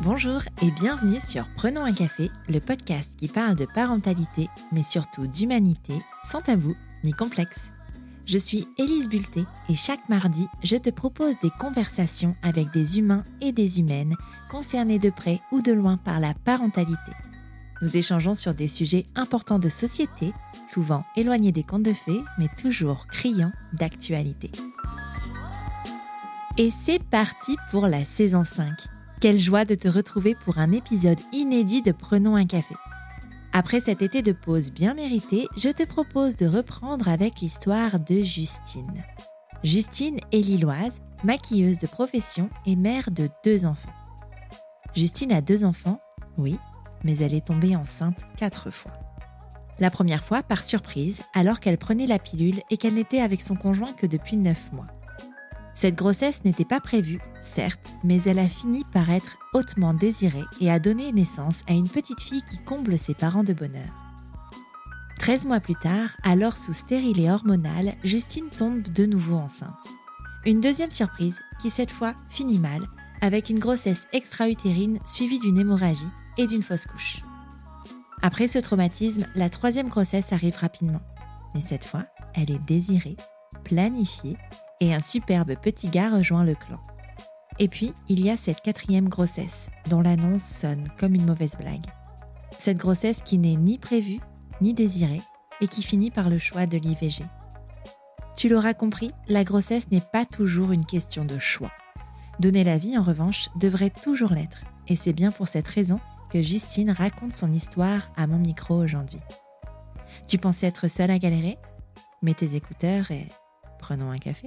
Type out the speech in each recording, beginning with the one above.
Bonjour et bienvenue sur Prenons un café, le podcast qui parle de parentalité, mais surtout d'humanité, sans tabou ni complexe. Je suis Élise Bulté et chaque mardi, je te propose des conversations avec des humains et des humaines concernés de près ou de loin par la parentalité. Nous échangeons sur des sujets importants de société, souvent éloignés des contes de fées, mais toujours criants d'actualité. Et c'est parti pour la saison 5. Quelle joie de te retrouver pour un épisode inédit de Prenons un café. Après cet été de pause bien mérité, je te propose de reprendre avec l'histoire de Justine. Justine est lilloise, maquilleuse de profession et mère de 2 enfants. Justine a 2 enfants, oui, mais elle est tombée enceinte 4 fois. La première fois par surprise, alors qu'elle prenait la pilule et qu'elle n'était avec son conjoint que depuis 9 mois. Cette grossesse n'était pas prévue, certes, mais elle a fini par être hautement désirée et a donné naissance à une petite fille qui comble ses parents de bonheur. 13 mois plus tard, alors sous stérilet hormonal, Justine tombe de nouveau enceinte. Une deuxième surprise qui cette fois finit mal, avec une grossesse extra-utérine suivie d'une hémorragie et d'une fausse couche. Après ce traumatisme, la 3e grossesse arrive rapidement. Mais cette fois, elle est désirée, planifiée, et un superbe petit gars rejoint le clan. Et puis, il y a cette 4e grossesse, dont l'annonce sonne comme une mauvaise blague. Cette grossesse qui n'est ni prévue, ni désirée, et qui finit par le choix de l'IVG. Tu l'auras compris, la grossesse n'est pas toujours une question de choix. Donner la vie, en revanche, devrait toujours l'être. Et c'est bien pour cette raison que Justine raconte son histoire à mon micro aujourd'hui. Tu pensais être seule à galérer ? Mets tes écouteurs et prenons un café.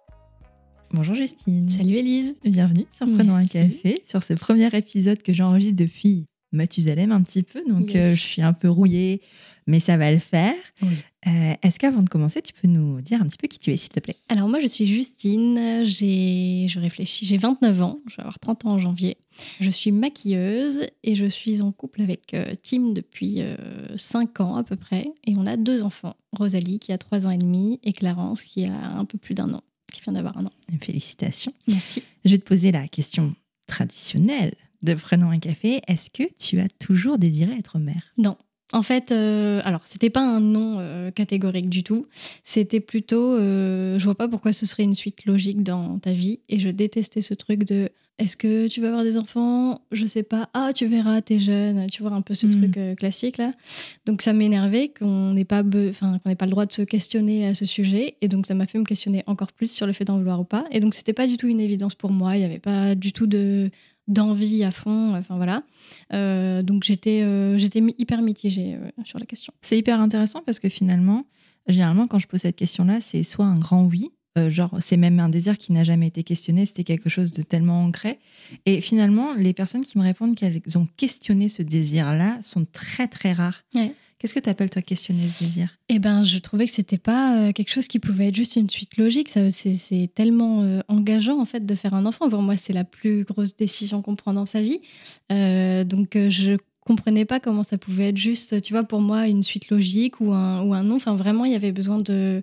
Bonjour Justine. Salut Élise. Bienvenue sur Prenons un café, sur ce premier épisode que j'enregistre depuis Mathusalem un petit peu, donc je suis un peu rouillée, mais ça va le faire. Oui. Est-ce qu'avant de commencer, tu peux nous dire un petit peu qui tu es, s'il te plaît ? Alors moi, je suis Justine, j'ai 29 ans, je vais avoir 30 ans en janvier. Je suis maquilleuse et je suis en couple avec Tim depuis 5 ans à peu près. Et on a 2 enfants, Rosalie qui a 3 ans et demi et Clarence qui a un peu plus d'1 an, qui vient d'avoir 1 an. Félicitations. Merci. Je vais te poser la question traditionnelle de Prenons un café. Est-ce que tu as toujours désiré être mère ? Non. En fait, alors, c'était pas un non catégorique du tout. C'était plutôt, je vois pas pourquoi ce serait une suite logique dans ta vie. Et je détestais ce truc de, est-ce que tu vas avoir des enfants ? Je sais pas. Ah, tu verras, t'es jeune. Tu vois, un peu ce truc classique, là. Donc, ça m'énervait qu'on n'ait pas le droit de se questionner à ce sujet. Et donc, ça m'a fait me questionner encore plus sur le fait d'en vouloir ou pas. Et donc, c'était pas du tout une évidence pour moi. Il y avait pas du tout d'envie à fond, enfin voilà. Donc j'étais hyper mitigée sur la question. C'est hyper intéressant parce que finalement, généralement quand je pose cette question-là, c'est soit un grand oui, genre c'est même un désir qui n'a jamais été questionné, c'était quelque chose de tellement ancré. Et finalement, les personnes qui me répondent qu'elles ont questionné ce désir-là sont très très rares. Ouais. Qu'est-ce que tu appelles, toi, questionner ce désir ? Eh ben, je trouvais que c'était pas quelque chose qui pouvait être juste une suite logique. C'est tellement engageant, en fait, de faire un enfant. Pour moi, c'est la plus grosse décision qu'on prend dans sa vie. Donc, je comprenais pas comment ça pouvait être juste, tu vois, pour moi, une suite logique ou un non. Enfin, vraiment, il y avait besoin de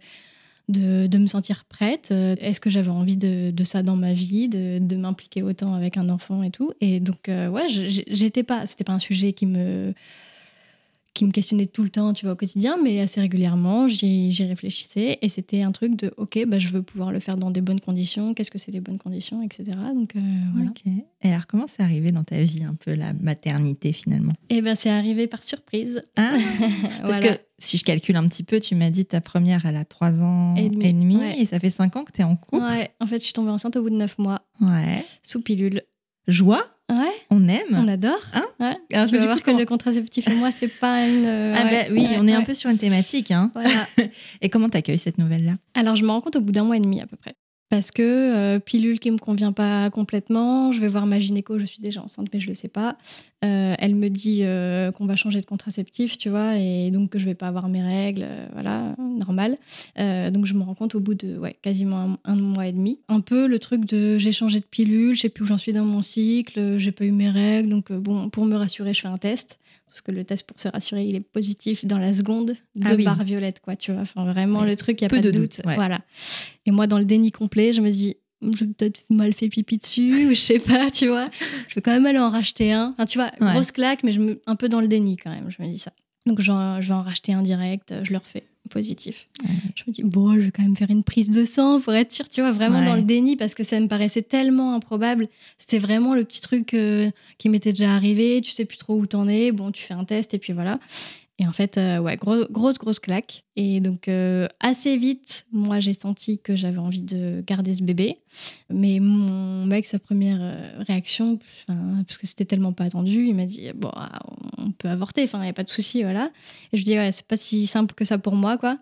me sentir prête. Est-ce que j'avais envie de ça dans ma vie, de m'impliquer autant avec un enfant et tout. Et donc, ouais, c'était pas un sujet qui me questionnait tout le temps, tu vois, au quotidien, mais assez régulièrement, j'y réfléchissais et c'était un truc de, ok, je veux pouvoir le faire dans des bonnes conditions, qu'est-ce que c'est les bonnes conditions, etc. Donc, voilà. Ok. Et alors, comment c'est arrivé dans ta vie, un peu, la maternité, finalement ? Eh ben, c'est arrivé par surprise. Ah, parce voilà. que, si je calcule un petit peu, tu m'as dit ta première, elle a 3 ans et demi ouais. Et ça fait 5 ans que tu es en couple. Ouais, en fait, je suis tombée enceinte au bout de 9 mois. Ouais. Sous pilule. Joie ? Ouais. On aime. On adore. Hein ? Ouais. Alors, tu vas voir que le contraceptif et moi, c'est pas une... oui, on est un peu sur une thématique. Hein. Voilà. Et comment t'accueilles cette nouvelle-là ? Alors, je me rends compte au bout d'1 mois et demi à peu près. Parce que pilule qui me convient pas complètement, je vais voir ma gynéco, je suis déjà enceinte, mais je le sais pas. Elle me dit qu'on va changer de contraceptif, tu vois, et donc que je vais pas avoir mes règles, voilà, normal. Donc je me rends compte au bout de quasiment un mois et demi. Un peu le truc de j'ai changé de pilule, je sais plus où j'en suis dans mon cycle, j'ai pas eu mes règles, donc bon, pour me rassurer, je fais un test. Parce que le test pour se rassurer, il est positif dans la seconde, 2 barres violettes, quoi, tu vois. Enfin, vraiment, le truc, il n'y a pas de doute. Ouais. Voilà. Et moi, dans le déni complet, je me dis, j'ai peut-être mal fait pipi dessus, ou je sais pas, tu vois. Je vais quand même aller en racheter un. Enfin, tu vois, grosse claque, mais un peu dans le déni quand même, je me dis ça. Donc, je vais en racheter un direct, je le refais positif. Je me dis, bon, je vais quand même faire une prise de sang pour être sûre, tu vois, vraiment dans le déni, parce que ça me paraissait tellement improbable. C'était vraiment le petit truc qui m'était déjà arrivé, tu sais plus trop où t'en es, bon, tu fais un test et puis voilà. Et en fait, grosse claque. Et donc, assez vite, moi, j'ai senti que j'avais envie de garder ce bébé. Mais mon mec, sa première réaction, parce que c'était tellement pas attendu, il m'a dit, bon, on peut avorter, il n'y a pas de souci, voilà. Et je lui dis, ouais, c'est pas si simple que ça pour moi, quoi.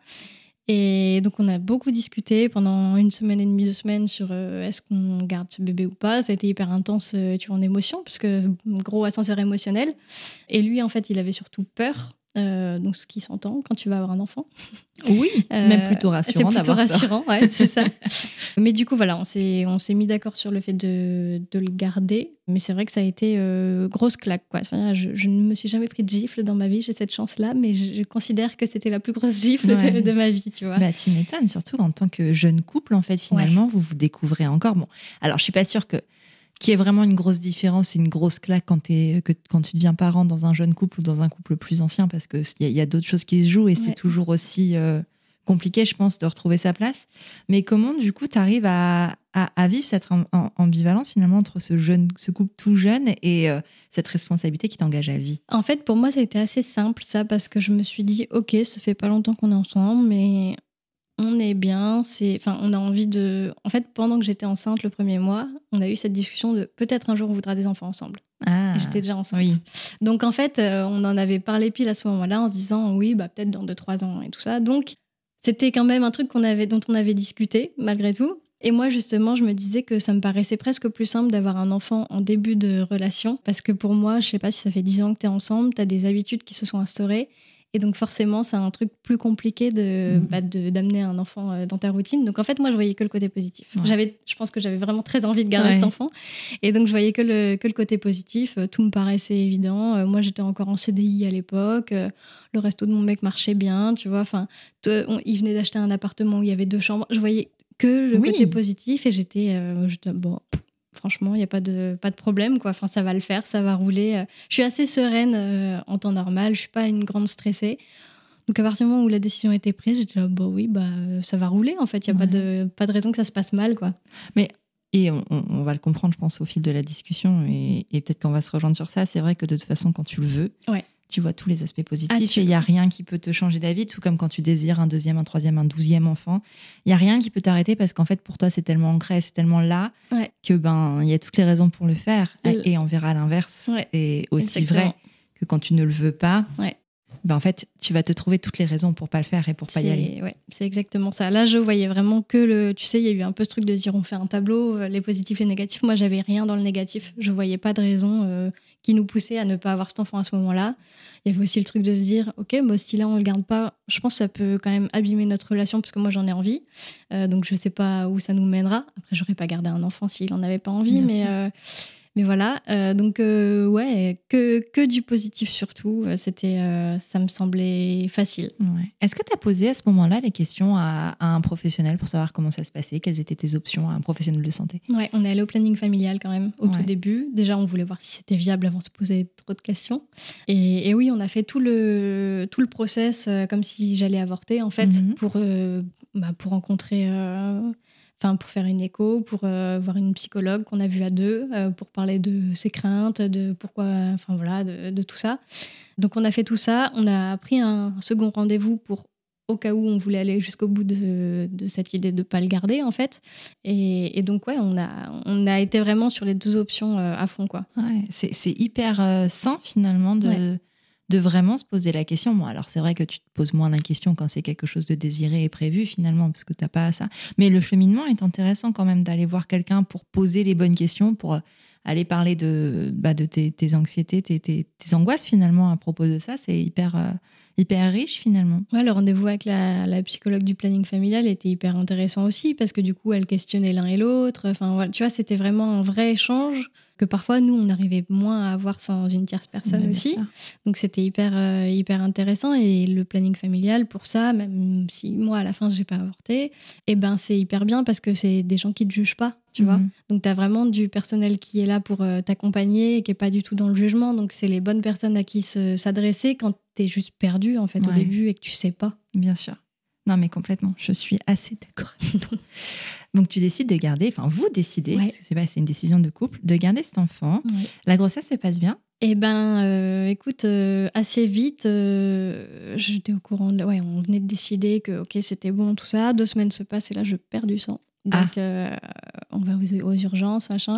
Et donc, on a beaucoup discuté pendant 1 semaine et demie, 2 semaines sur est-ce qu'on garde ce bébé ou pas. Ça a été hyper intense, tu vois, en émotion, parce que gros ascenseur émotionnel. Et lui, en fait, il avait surtout peur. Donc ce qui s'entend quand tu vas avoir un enfant. Oui, c'est même plutôt rassurant d'avoir peur. C'est plutôt rassurant, ouais, c'est ça. Mais du coup, voilà, on s'est mis d'accord sur le fait de le garder. Mais c'est vrai que ça a été grosse claque, quoi. Enfin, je ne me suis jamais pris de gifle dans ma vie, j'ai cette chance-là, mais je considère que c'était la plus grosse gifle de ma vie, tu vois. Bah, tu m'étonnes, surtout en tant que jeune couple, en fait, finalement, vous vous découvrez encore. Bon, alors je suis pas sûre qu'il y ait vraiment une grosse différence et une grosse claque quand tu deviens parent dans un jeune couple ou dans un couple plus ancien, parce qu'il y a d'autres choses qui se jouent et c'est toujours aussi compliqué, je pense, de retrouver sa place. Mais comment, du coup, tu arrives à vivre cette ambivalence, finalement, entre ce couple tout jeune et cette responsabilité qui t'engage à vie? En fait, pour moi, ça a été assez simple, ça, parce que je me suis dit, OK, ça fait pas longtemps qu'on est ensemble, mais on est bien, on a envie de... En fait, pendant que j'étais enceinte le 1er mois, on a eu cette discussion de peut-être un jour on voudra des enfants ensemble. Et j'étais déjà enceinte. Oui. Donc en fait, on en avait parlé pile à ce moment-là en se disant oui, bah, peut-être dans 2-3 ans et tout ça. Donc c'était quand même un truc dont on avait discuté malgré tout. Et moi justement, je me disais que ça me paraissait presque plus simple d'avoir un enfant en début de relation, parce que pour moi, je sais pas si ça fait 10 ans que t'es ensemble, t'as des habitudes qui se sont instaurées. Et donc forcément, c'est un truc plus compliqué d'amener un enfant dans ta routine. Donc en fait, moi, je voyais que le côté positif. Je pense que j'avais vraiment très envie de garder cet enfant. Et donc, je voyais que le côté positif. Tout me paraissait évident. Moi, j'étais encore en CDI à l'époque. Le resto de mon mec marchait bien, tu vois. Enfin, il venait d'acheter un appartement où il y avait 2 chambres. Je voyais que le côté positif et j'étais bon... Franchement, il n'y a pas de problème, quoi. Enfin, ça va le faire, ça va rouler. Je suis assez sereine en temps normal. Je ne suis pas une grande stressée. Donc, à partir du moment où la décision a été prise, j'étais là, ça va rouler, en fait. Il n'y a pas de raison que ça se passe mal, quoi. Et on va le comprendre, je pense, au fil de la discussion. Et peut-être qu'on va se rejoindre sur ça. C'est vrai que de toute façon, quand tu le veux, tu vois tous les aspects positifs et il n'y a rien qui peut te changer d'avis, tout comme quand tu désires un 2e, un 3e, un 12e enfant. Il n'y a rien qui peut t'arrêter parce qu'en fait, pour toi, c'est tellement ancré, c'est tellement là que il y a toutes les raisons pour le faire. Et on verra l'inverse. Et aussi vrai que quand tu ne le veux pas, en fait, tu vas te trouver toutes les raisons pour pas le faire et pour pas y aller. Ouais, c'est exactement ça. Là, je voyais vraiment que tu sais, il y a eu un peu ce truc de dire on fait un tableau, les positifs et les négatifs. Moi, j'avais rien dans le négatif. Je voyais pas de raison qui nous poussait à ne pas avoir cet enfant à ce moment-là. Il y avait aussi le truc de se dire ok, moi, ce style-là, on le garde pas. Je pense que ça peut quand même abîmer notre relation parce que moi, j'en ai envie. Donc, je sais pas où ça nous mènera. Après, j'aurais pas gardé un enfant s'il en avait pas envie, mais voilà, donc que du positif surtout, ça me semblait facile. Est-ce que tu as posé à ce moment-là les questions à un professionnel pour savoir comment ça se passait, quelles étaient tes options à un professionnel de santé? Ouais, on est allé au planning familial quand même au tout début. Déjà, on voulait voir si c'était viable avant de se poser trop de questions. Et oui, on a fait tout le process comme si j'allais avorter en fait pour rencontrer... pour faire une écho, pour voir une psychologue qu'on a vue à 2, pour parler de ses craintes, de pourquoi, de tout ça. Donc on a fait tout ça, on a pris un second rendez-vous au cas où on voulait aller jusqu'au bout de cette idée de ne pas le garder en fait. Et donc on a été vraiment sur les 2 options à fond, quoi. Ouais, c'est hyper sain finalement de vraiment se poser la question. Bon, alors c'est vrai que tu te poses moins la question quand c'est quelque chose de désiré et prévu finalement, parce que tu n'as pas ça. Mais le cheminement est intéressant quand même d'aller voir quelqu'un pour poser les bonnes questions, pour aller parler de tes anxiétés, tes angoisses finalement à propos de ça. C'est hyper riche finalement. Ouais, le rendez-vous avec la psychologue du planning familial était hyper intéressant aussi parce que du coup, elle questionnait l'un et l'autre. Enfin, voilà, tu vois, c'était vraiment un vrai échange que parfois, nous, on arrivait moins à avoir sans une tierce personne aussi. Sûr. Donc, c'était hyper intéressant. Et le planning familial, pour ça, même si moi, à la fin, j'ai pas avorté, c'est hyper bien parce que c'est des gens qui te jugent pas, tu vois. Donc, tu as vraiment du personnel qui est là pour t'accompagner et qui est pas du tout dans le jugement. Donc, c'est les bonnes personnes à qui s'adresser quand tu es juste perdu, en fait, au début et que tu sais pas. Bien sûr. Non, mais complètement. Je suis assez d'accord avec toi. Donc, tu décides de garder, enfin, vous décidez, parce que c'est une décision de couple, de garder cet enfant. Ouais. La grossesse se passe bien? Écoute, assez vite, j'étais au courant. On venait de décider que c'était bon, tout ça. 2 semaines se passent et là, je perds du sang. Donc, on va aux urgences, machin.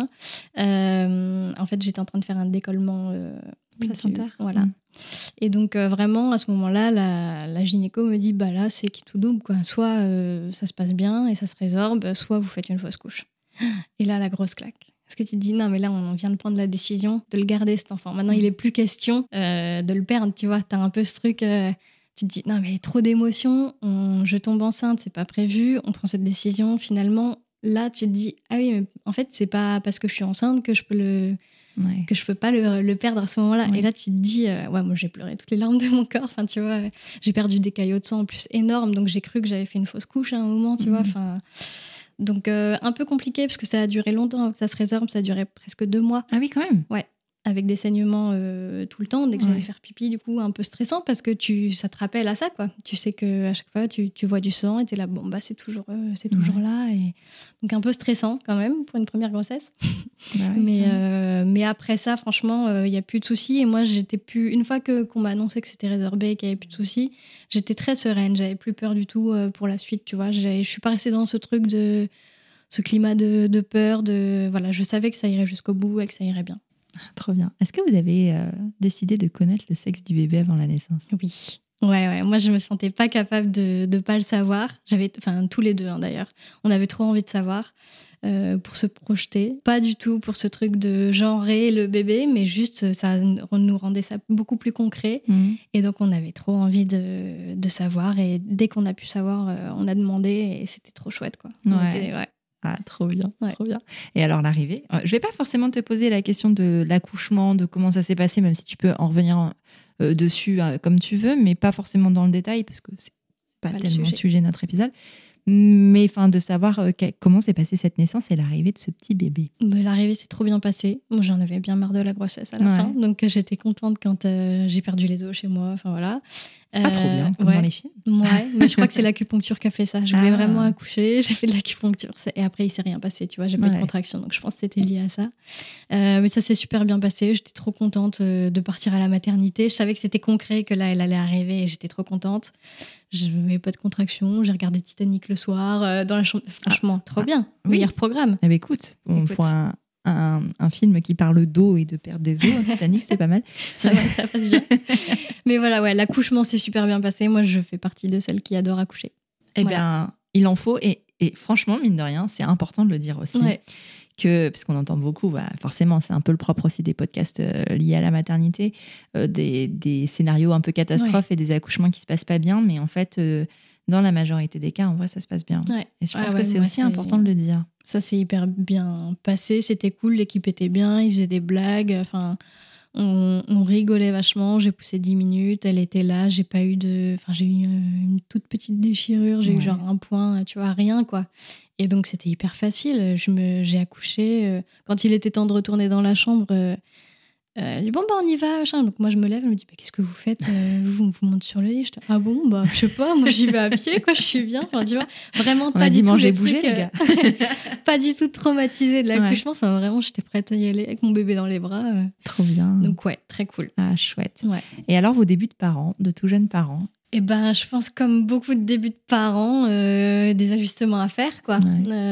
En fait, j'étais en train de faire un décollement placentaire. Voilà. Et donc, vraiment, à ce moment-là, la gynéco me dit, là, c'est qui tout double, quoi. Soit ça se passe bien et ça se résorbe, soit vous faites une fausse couche. Et là, la grosse claque. Parce que tu te dis, non, mais là, on vient de prendre la décision de le garder, cet enfant. Maintenant, il n'est plus question de le perdre, tu vois. Tu as un peu ce truc, tu te dis, non, mais trop d'émotions, je tombe enceinte, c'est pas prévu, on prend cette décision. Finalement, là, tu te dis, ah oui, mais en fait, c'est pas parce que je suis enceinte que je peux que je peux pas le perdre à ce moment-là. Et là, tu te dis, moi, j'ai pleuré toutes les larmes de mon corps. Enfin, tu vois, j'ai perdu des caillots de sang en plus énormes, donc j'ai cru que j'avais fait une fausse couche à un moment, tu vois. Enfin, donc, un peu compliqué parce que ça a duré longtemps avant que ça se résorbe. Ça a duré presque 2 mois. Ah oui, quand même. Ouais. Avec des saignements tout le temps. Dès que j'allais faire pipi, du coup, un peu stressant parce que ça te rappelle à ça, quoi. Tu sais qu'à chaque fois, tu vois du sang et t'es là, c'est toujours là. Et... Donc, un peu stressant quand même pour une première grossesse. Mais après ça, franchement, il n'y a plus de soucis. Et moi, une fois qu'on m'a annoncé que c'était résorbé, qu'il n'y avait plus de soucis, j'étais très sereine. J'avais plus peur du tout pour la suite, tu vois. Je suis pas restée dans ce truc ce climat de peur. Voilà, je savais que ça irait jusqu'au bout et que ça irait bien. Trop bien. Est-ce que vous avez décidé de connaître le sexe du bébé avant la naissance? Oui. Ouais. Moi, je me sentais pas capable de pas le savoir. Tous les deux, d'ailleurs. On avait trop envie de savoir pour se projeter. Pas du tout pour ce truc de genrer le bébé, mais juste, ça nous rendait ça beaucoup plus concret. Et donc, on avait trop envie de savoir. Et dès qu'on a pu savoir, on a demandé et c'était trop chouette, quoi. Ah, trop bien, trop bien. Et alors, l'arrivée, je vais pas forcément te poser la question de l'accouchement, de comment ça s'est passé, même si tu peux en revenir dessus comme tu veux, mais pas forcément dans le détail, parce que c'est pas tellement le sujet de notre épisode. Mais de savoir comment s'est passée cette naissance et l'arrivée de ce petit bébé. L'arrivée s'est trop bien passée. Moi, j'en avais bien marre de la grossesse à la fin, donc j'étais contente quand j'ai perdu les os chez moi. Enfin voilà. Trop bien, comme dans les films. Ouais, mais je crois que c'est l'acupuncture qui a fait ça. Je voulais vraiment accoucher, j'ai fait de l'acupuncture et après il s'est rien passé, tu vois, j'ai pas eu de contraction, donc je pense que c'était lié à ça. Mais ça s'est super bien passé, j'étais trop contente de partir à la maternité. Je savais que c'était concret, que là elle allait arriver et j'étais trop contente. Je n'avais pas de contraction, j'ai regardé Titanic le soir dans la chambre. Franchement, trop bien, meilleur programme. Eh bien, écoute, pour un film qui parle d'eau et de perte des os, Titanic, c'est pas mal. Ça passe bien. Mais voilà, l'accouchement s'est super bien passé. Moi, je fais partie de celles qui adorent accoucher. Eh bien, il en faut. Et franchement, mine de rien, c'est important de le dire aussi. Parce qu'on entend beaucoup, forcément, c'est un peu le propre aussi des podcasts liés à la maternité, des scénarios un peu catastrophes et des accouchements qui se passent pas bien. Mais en fait, dans la majorité des cas, en vrai, ça se passe bien. Et je pense que c'est aussi important de le dire. Ça s'est hyper bien passé, c'était cool, l'équipe était bien, ils faisaient des blagues, enfin, on rigolait vachement, j'ai poussé 10 minutes, elle était là, j'ai eu une toute petite déchirure, j'ai eu genre un point, tu vois, rien quoi. Et donc c'était hyper facile, j'ai accouché, quand il était temps de retourner dans la chambre, elle dit on y va, machin. Donc moi je me lève, elle me dit qu'est-ce que vous faites, vous montez sur le lit. Je dis je sais pas, moi j'y vais à pied, quoi, je suis bien. Enfin, tu vois, vraiment pas du tout les trucs, les gars. pas du tout traumatisée de l'accouchement. Enfin vraiment, j'étais prête à y aller avec mon bébé dans les bras. Trop bien. Donc très cool. Ah chouette. Et alors vos débuts de parents, de tout jeunes parents? Je pense comme beaucoup de débuts de parents, des ajustements à faire, quoi.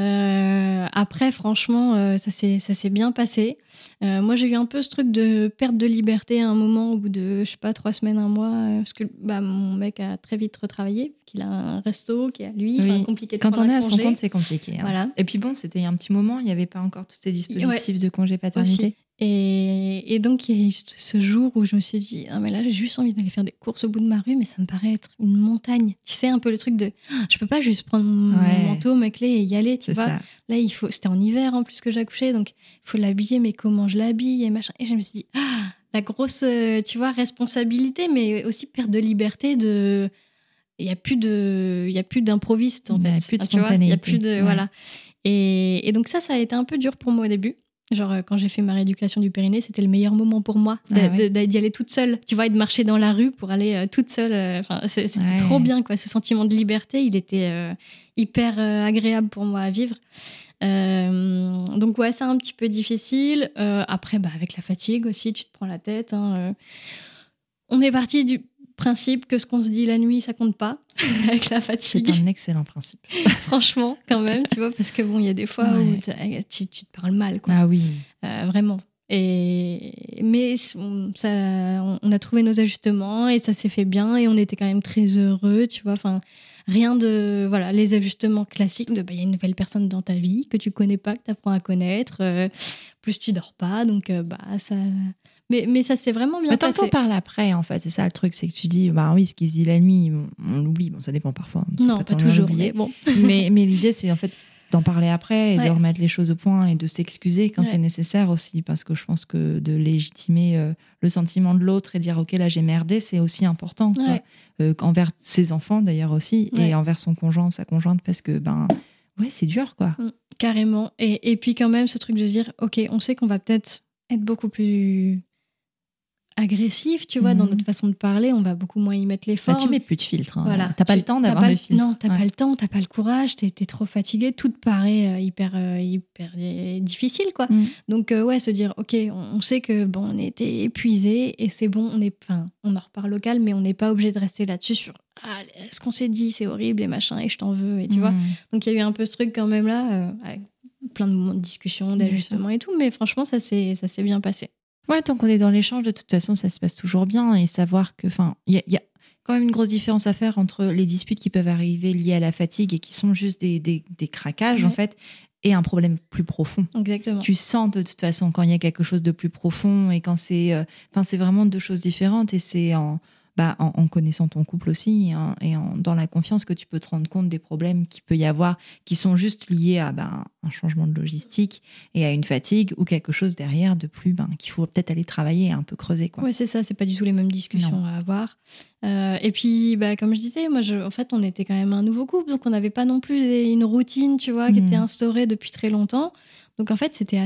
Après, franchement, ça s'est bien passé. Moi, j'ai eu un peu ce truc de perte de liberté à un moment, au bout de, je sais pas, 3 semaines, 1 mois, parce que mon mec a très vite retravaillé, qu'il a un resto qui est à lui, compliqué de quand prendre on est à congé. son compte, c'est compliqué. Hein. Voilà. Et puis bon, c'était il y a un petit moment, il n'y avait pas encore tous ces dispositifs de congé paternité. Aussi. Et donc, il y a eu ce jour où je me suis dit, ah, mais là, j'ai juste envie d'aller faire des courses au bout de ma rue, mais ça me paraît être une montagne. Tu sais, un peu le truc de, je peux pas juste prendre mon manteau, ma clé et y aller, tu vois. Ça. Là, c'était en hiver en plus que j'accouchais, donc il faut l'habiller, mais comment je l'habille et machin. Et je me suis dit, la grosse, tu vois, responsabilité, mais aussi perte de liberté de... Il n'y a plus d'improviste, en fait. Il n'y a plus de spontanéité. Il y a plus de... Voilà. Et donc ça a été un peu dur pour moi au début. Genre, quand j'ai fait ma rééducation du périnée, c'était le meilleur moment pour moi d'y aller toute seule, tu vois, et de marcher dans la rue pour aller toute seule. C'était trop bien, quoi. Ce sentiment de liberté, il était hyper agréable pour moi à vivre. Donc, c'est un petit peu difficile. Après, avec la fatigue aussi, tu te prends la tête. On est parti du principe que ce qu'on se dit la nuit, ça compte pas avec la fatigue. C'est un excellent principe. Franchement, quand même, tu vois, parce que bon, il y a des fois où tu te parles mal, quoi. Ah oui. Vraiment. Mais on a trouvé nos ajustements et ça s'est fait bien et on était quand même très heureux, tu vois. Enfin, rien de... Voilà, les ajustements classiques de... y a une nouvelle personne dans ta vie que tu connais pas, que tu apprends à connaître. Plus tu dors pas, donc ça... Mais ça s'est vraiment bien passé. T'en parles après, en fait. C'est ça le truc, c'est que tu dis, oui, ce qui se dit la nuit, on l'oublie. Bon, ça dépend parfois. Non, pas toujours. Mais, bon. mais l'idée, c'est en fait d'en parler après et de remettre les choses au point et de s'excuser quand c'est nécessaire aussi. Parce que je pense que de légitimer le sentiment de l'autre et dire, OK, là, j'ai merdé, c'est aussi important. Envers ses enfants, d'ailleurs, aussi, et envers son conjoint ou sa conjointe, parce que, c'est dur, quoi. Carrément. Et puis, quand même, ce truc de dire, OK, on sait qu'on va peut-être être beaucoup plus agressif, tu vois, dans notre façon de parler, on va beaucoup moins y mettre l'effort. Tu mets plus de filtre. Voilà. T'as pas le temps d'avoir le filtre. Non, t'as pas le temps, t'as pas le courage, t'es trop fatigué, tout te paraît hyper difficile, quoi. Donc, se dire, OK, on sait que on était épuisé et c'est bon, on en reparle local, mais on n'est pas obligé de rester là-dessus sur ce qu'on s'est dit, c'est horrible et machin, et je t'en veux, et tu vois. Donc, il y a eu un peu ce truc quand même là, avec plein de moments de discussion, d'ajustement et tout, mais franchement, ça s'est bien passé. Ouais, tant qu'on est dans l'échange, de toute façon, ça se passe toujours bien. Et savoir que, il y a quand même une grosse différence à faire entre les disputes qui peuvent arriver liées à la fatigue et qui sont juste des craquages, en fait, et un problème plus profond. Exactement. Tu sens de toute façon quand il y a quelque chose de plus profond et quand c'est vraiment deux choses différentes, et c'est en connaissant ton couple aussi et dans la confiance que tu peux te rendre compte des problèmes qu'il peut y avoir qui sont juste liés à un changement de logistique et à une fatigue ou quelque chose derrière de plus qu'il faut peut-être aller travailler et un peu creuser, quoi. Ouais, c'est ça, c'est pas du tout les mêmes discussions à avoir. Et puis, comme je disais, moi, en fait, on était quand même un nouveau couple, donc on n'avait pas non plus une routine, tu vois, qui était instaurée depuis très longtemps. Donc en fait, c'était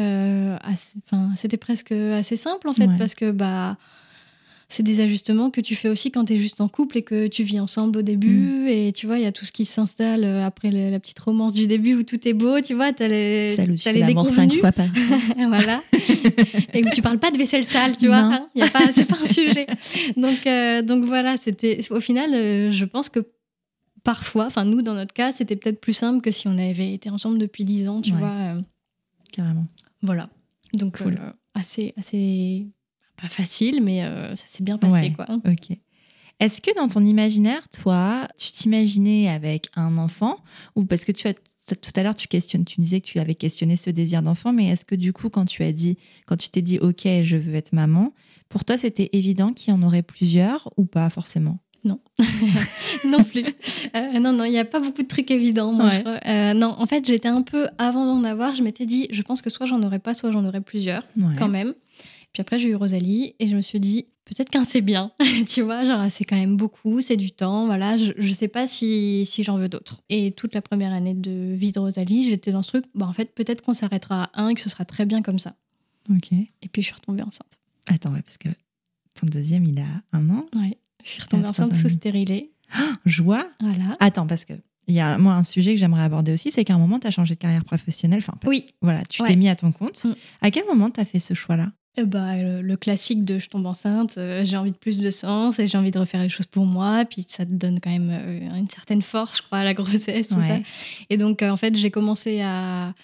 c'était presque assez simple, en fait, parce que c'est des ajustements que tu fais aussi quand tu es juste en couple et que tu vis ensemble au début. Et tu vois, il y a tout ce qui s'installe après la petite romance du début où tout est beau, tu vois. T'as les l'amour 5 fois par voilà. Et où tu parles pas de vaisselle sale, tu vois. C'est pas un sujet. Donc voilà, au final, je pense que parfois, nous, dans notre cas, c'était peut-être plus simple que si on avait été ensemble depuis 10 ans, tu vois. Carrément. Voilà. Donc, cool. assez pas facile, mais ça s'est bien passé, quoi. Ok. Est-ce que dans ton imaginaire, toi, tu t'imaginais avec un enfant, ou parce que tout à l'heure tu disais que tu avais questionné ce désir d'enfant, mais est-ce que du coup, quand tu t'es dit ok, je veux être maman, pour toi c'était évident qu'il y en aurait plusieurs ou pas forcément? Non, non plus. Non, il n'y a pas beaucoup de trucs évidents. Moi, je crois. Non, en fait, j'étais un peu avant d'en avoir. Je m'étais dit, je pense que soit j'en aurais pas, soit j'en aurais plusieurs, quand même. Puis après, j'ai eu Rosalie et je me suis dit, peut-être qu'un c'est bien, tu vois, genre c'est quand même beaucoup, c'est du temps, voilà, je sais pas si j'en veux d'autres. Et toute la première année de vie de Rosalie, j'étais dans ce truc, en fait, peut-être qu'on s'arrêtera à un et que ce sera très bien comme ça. Ok. Et puis je suis retombée enceinte. Attends, parce que ton deuxième, il a 1 an. Ouais, je suis retombée enceinte sous stérilet. Joie. Voilà. Attends, parce que il y a moi un sujet que j'aimerais aborder aussi, c'est qu'à un moment, tu as changé de carrière professionnelle. Oui. Voilà, tu t'es mis à ton compte. À quel moment tu as fait ce choix-là? Le classique de je tombe enceinte, j'ai envie de plus de sens et j'ai envie de refaire les choses pour moi, puis ça te donne quand même une certaine force, je crois, à la grossesse, tout ça. Et donc, en fait, j'ai commencé à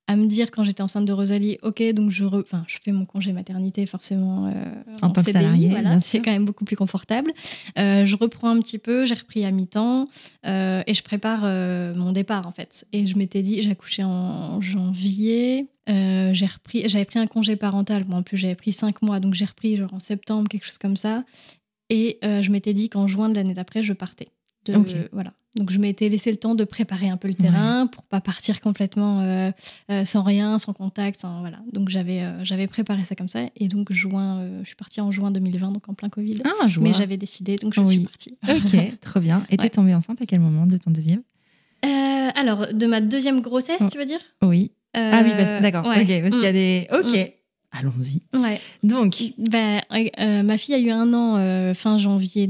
à me dire quand j'étais enceinte de Rosalie, ok, donc je fais mon congé maternité forcément en tant CDI, que salarié, voilà, c'est quand même beaucoup plus confortable. Je reprends un petit peu, j'ai repris à mi-temps et je prépare mon départ en fait. Et je m'étais dit, j'ai accouché en janvier, j'avais pris un congé parental, en plus j'avais pris 5 mois, donc j'ai repris genre en septembre, quelque chose comme ça. Et je m'étais dit qu'en juin de l'année d'après, je partais. Voilà. Donc, je m'étais laissé le temps de préparer un peu le terrain pour pas partir complètement sans rien, sans contact. Voilà. Donc, j'avais préparé ça comme ça. Et donc, je suis partie en juin 2020, donc en plein Covid. Ah, je vois. Mais j'avais décidé, donc je suis partie. Ok, trop bien. Et t'es tombée enceinte à quel moment de ton deuxième Alors, de ma deuxième grossesse, tu veux dire Oui. Ah oui, d'accord. Ouais. Ok, parce qu'il y a des... Ok. Allons-y. Ouais. Donc, ma fille a eu 1 an fin janvier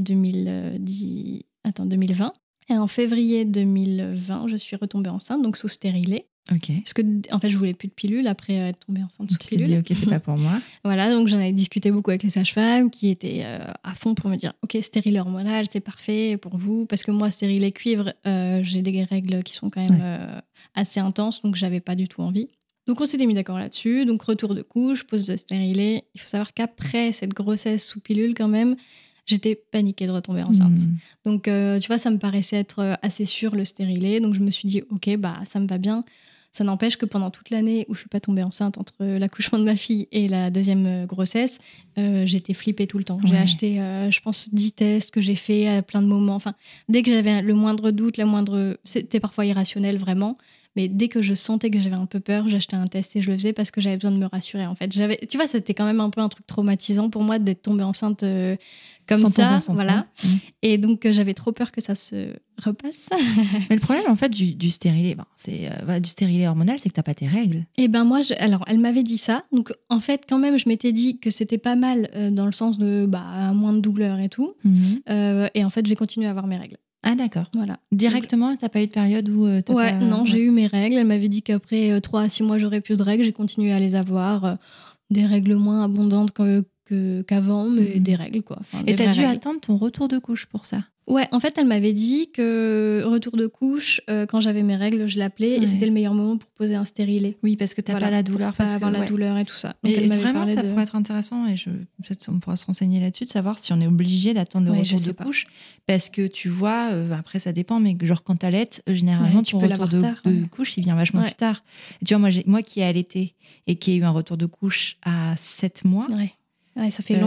2020. Et en février 2020, je suis retombée enceinte, donc sous stérilet. Ok. Parce que, en fait, je voulais plus de pilule après être tombée enceinte sous pilule. Tu t'es dit, ok, c'est pas pour moi. Voilà, donc j'en avais discuté beaucoup avec les sages-femmes qui étaient à fond pour me dire, ok, stérilet hormonal, c'est parfait pour vous. Parce que moi, stérilet cuivre, j'ai des règles qui sont quand même assez intenses, donc j'avais pas du tout envie. Donc on s'était mis d'accord là-dessus. Donc retour de couche, pose de stérilet. Il faut savoir qu'après cette grossesse sous pilule, quand même, j'étais paniquée de retomber enceinte. Donc, tu vois, ça me paraissait être assez sûr, le stérilet. Donc, je me suis dit, OK, bah, ça me va bien. Ça n'empêche que pendant toute l'année où je ne suis pas tombée enceinte entre l'accouchement de ma fille et la deuxième grossesse, j'étais flippée tout le temps. J'ai acheté, je pense, 10 tests que j'ai fait à plein de moments. Enfin, dès que j'avais le moindre doute, c'était parfois irrationnel, vraiment. Mais dès que je sentais que j'avais un peu peur, j'achetais un test et je le faisais parce que j'avais besoin de me rassurer. En fait, tu vois, c'était quand même un peu un truc traumatisant pour moi d'être tombée enceinte comme ça, voilà. Et donc j'avais trop peur que ça se repasse. Mais le problème en fait du stérilet, du stérilet hormonal, c'est que t'as pas tes règles. Et ben moi, alors elle m'avait dit ça. Donc en fait, quand même, je m'étais dit que c'était pas mal dans le sens de moins de douleur et tout. Et en fait, j'ai continué à avoir mes règles. Ah d'accord. Voilà. Directement, t'as pas eu de période où j'ai eu mes règles. Elle m'avait dit qu'après 3 à 6 mois, j'aurais plus de règles. J'ai continué à les avoir. Des règles moins abondantes qu'avant, mais des règles, quoi. Enfin, et t'as dû attendre ton retour de couche pour ça? Ouais, en fait, elle m'avait dit que retour de couche, quand j'avais mes règles, je l'appelais et c'était le meilleur moment pour poser un stérilet. Oui, parce que t'as pas la douleur. Pas avoir la douleur et tout ça. Donc, mais vraiment, ça pourrait être intéressant, et peut-être on pourra se renseigner là-dessus, de savoir si on est obligé d'attendre le retour de couche. Parce que tu vois, après ça dépend, mais genre quand t'allaites, généralement ton retour de couche, il vient vachement plus tard. Et tu vois, moi qui ai allaité et qui ai eu un retour de couche à 7 mois... Ouais, ça fait long.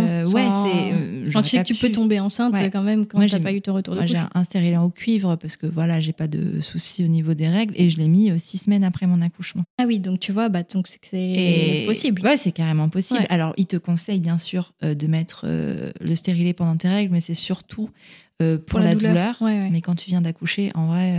Tu sais que tu peux tomber enceinte quand même quand t'as pas eu ton retour de couche. J'ai un stérilet au cuivre parce que voilà, j'ai pas de soucis au niveau des règles et je l'ai mis 6 semaines après mon accouchement. Ah oui, donc tu vois, donc c'est possible. Ouais, c'est carrément possible. Ouais. Alors, ils te conseillent bien sûr de mettre le stérilet pendant tes règles, mais c'est surtout pour la douleur. Ouais. Mais quand tu viens d'accoucher, en vrai,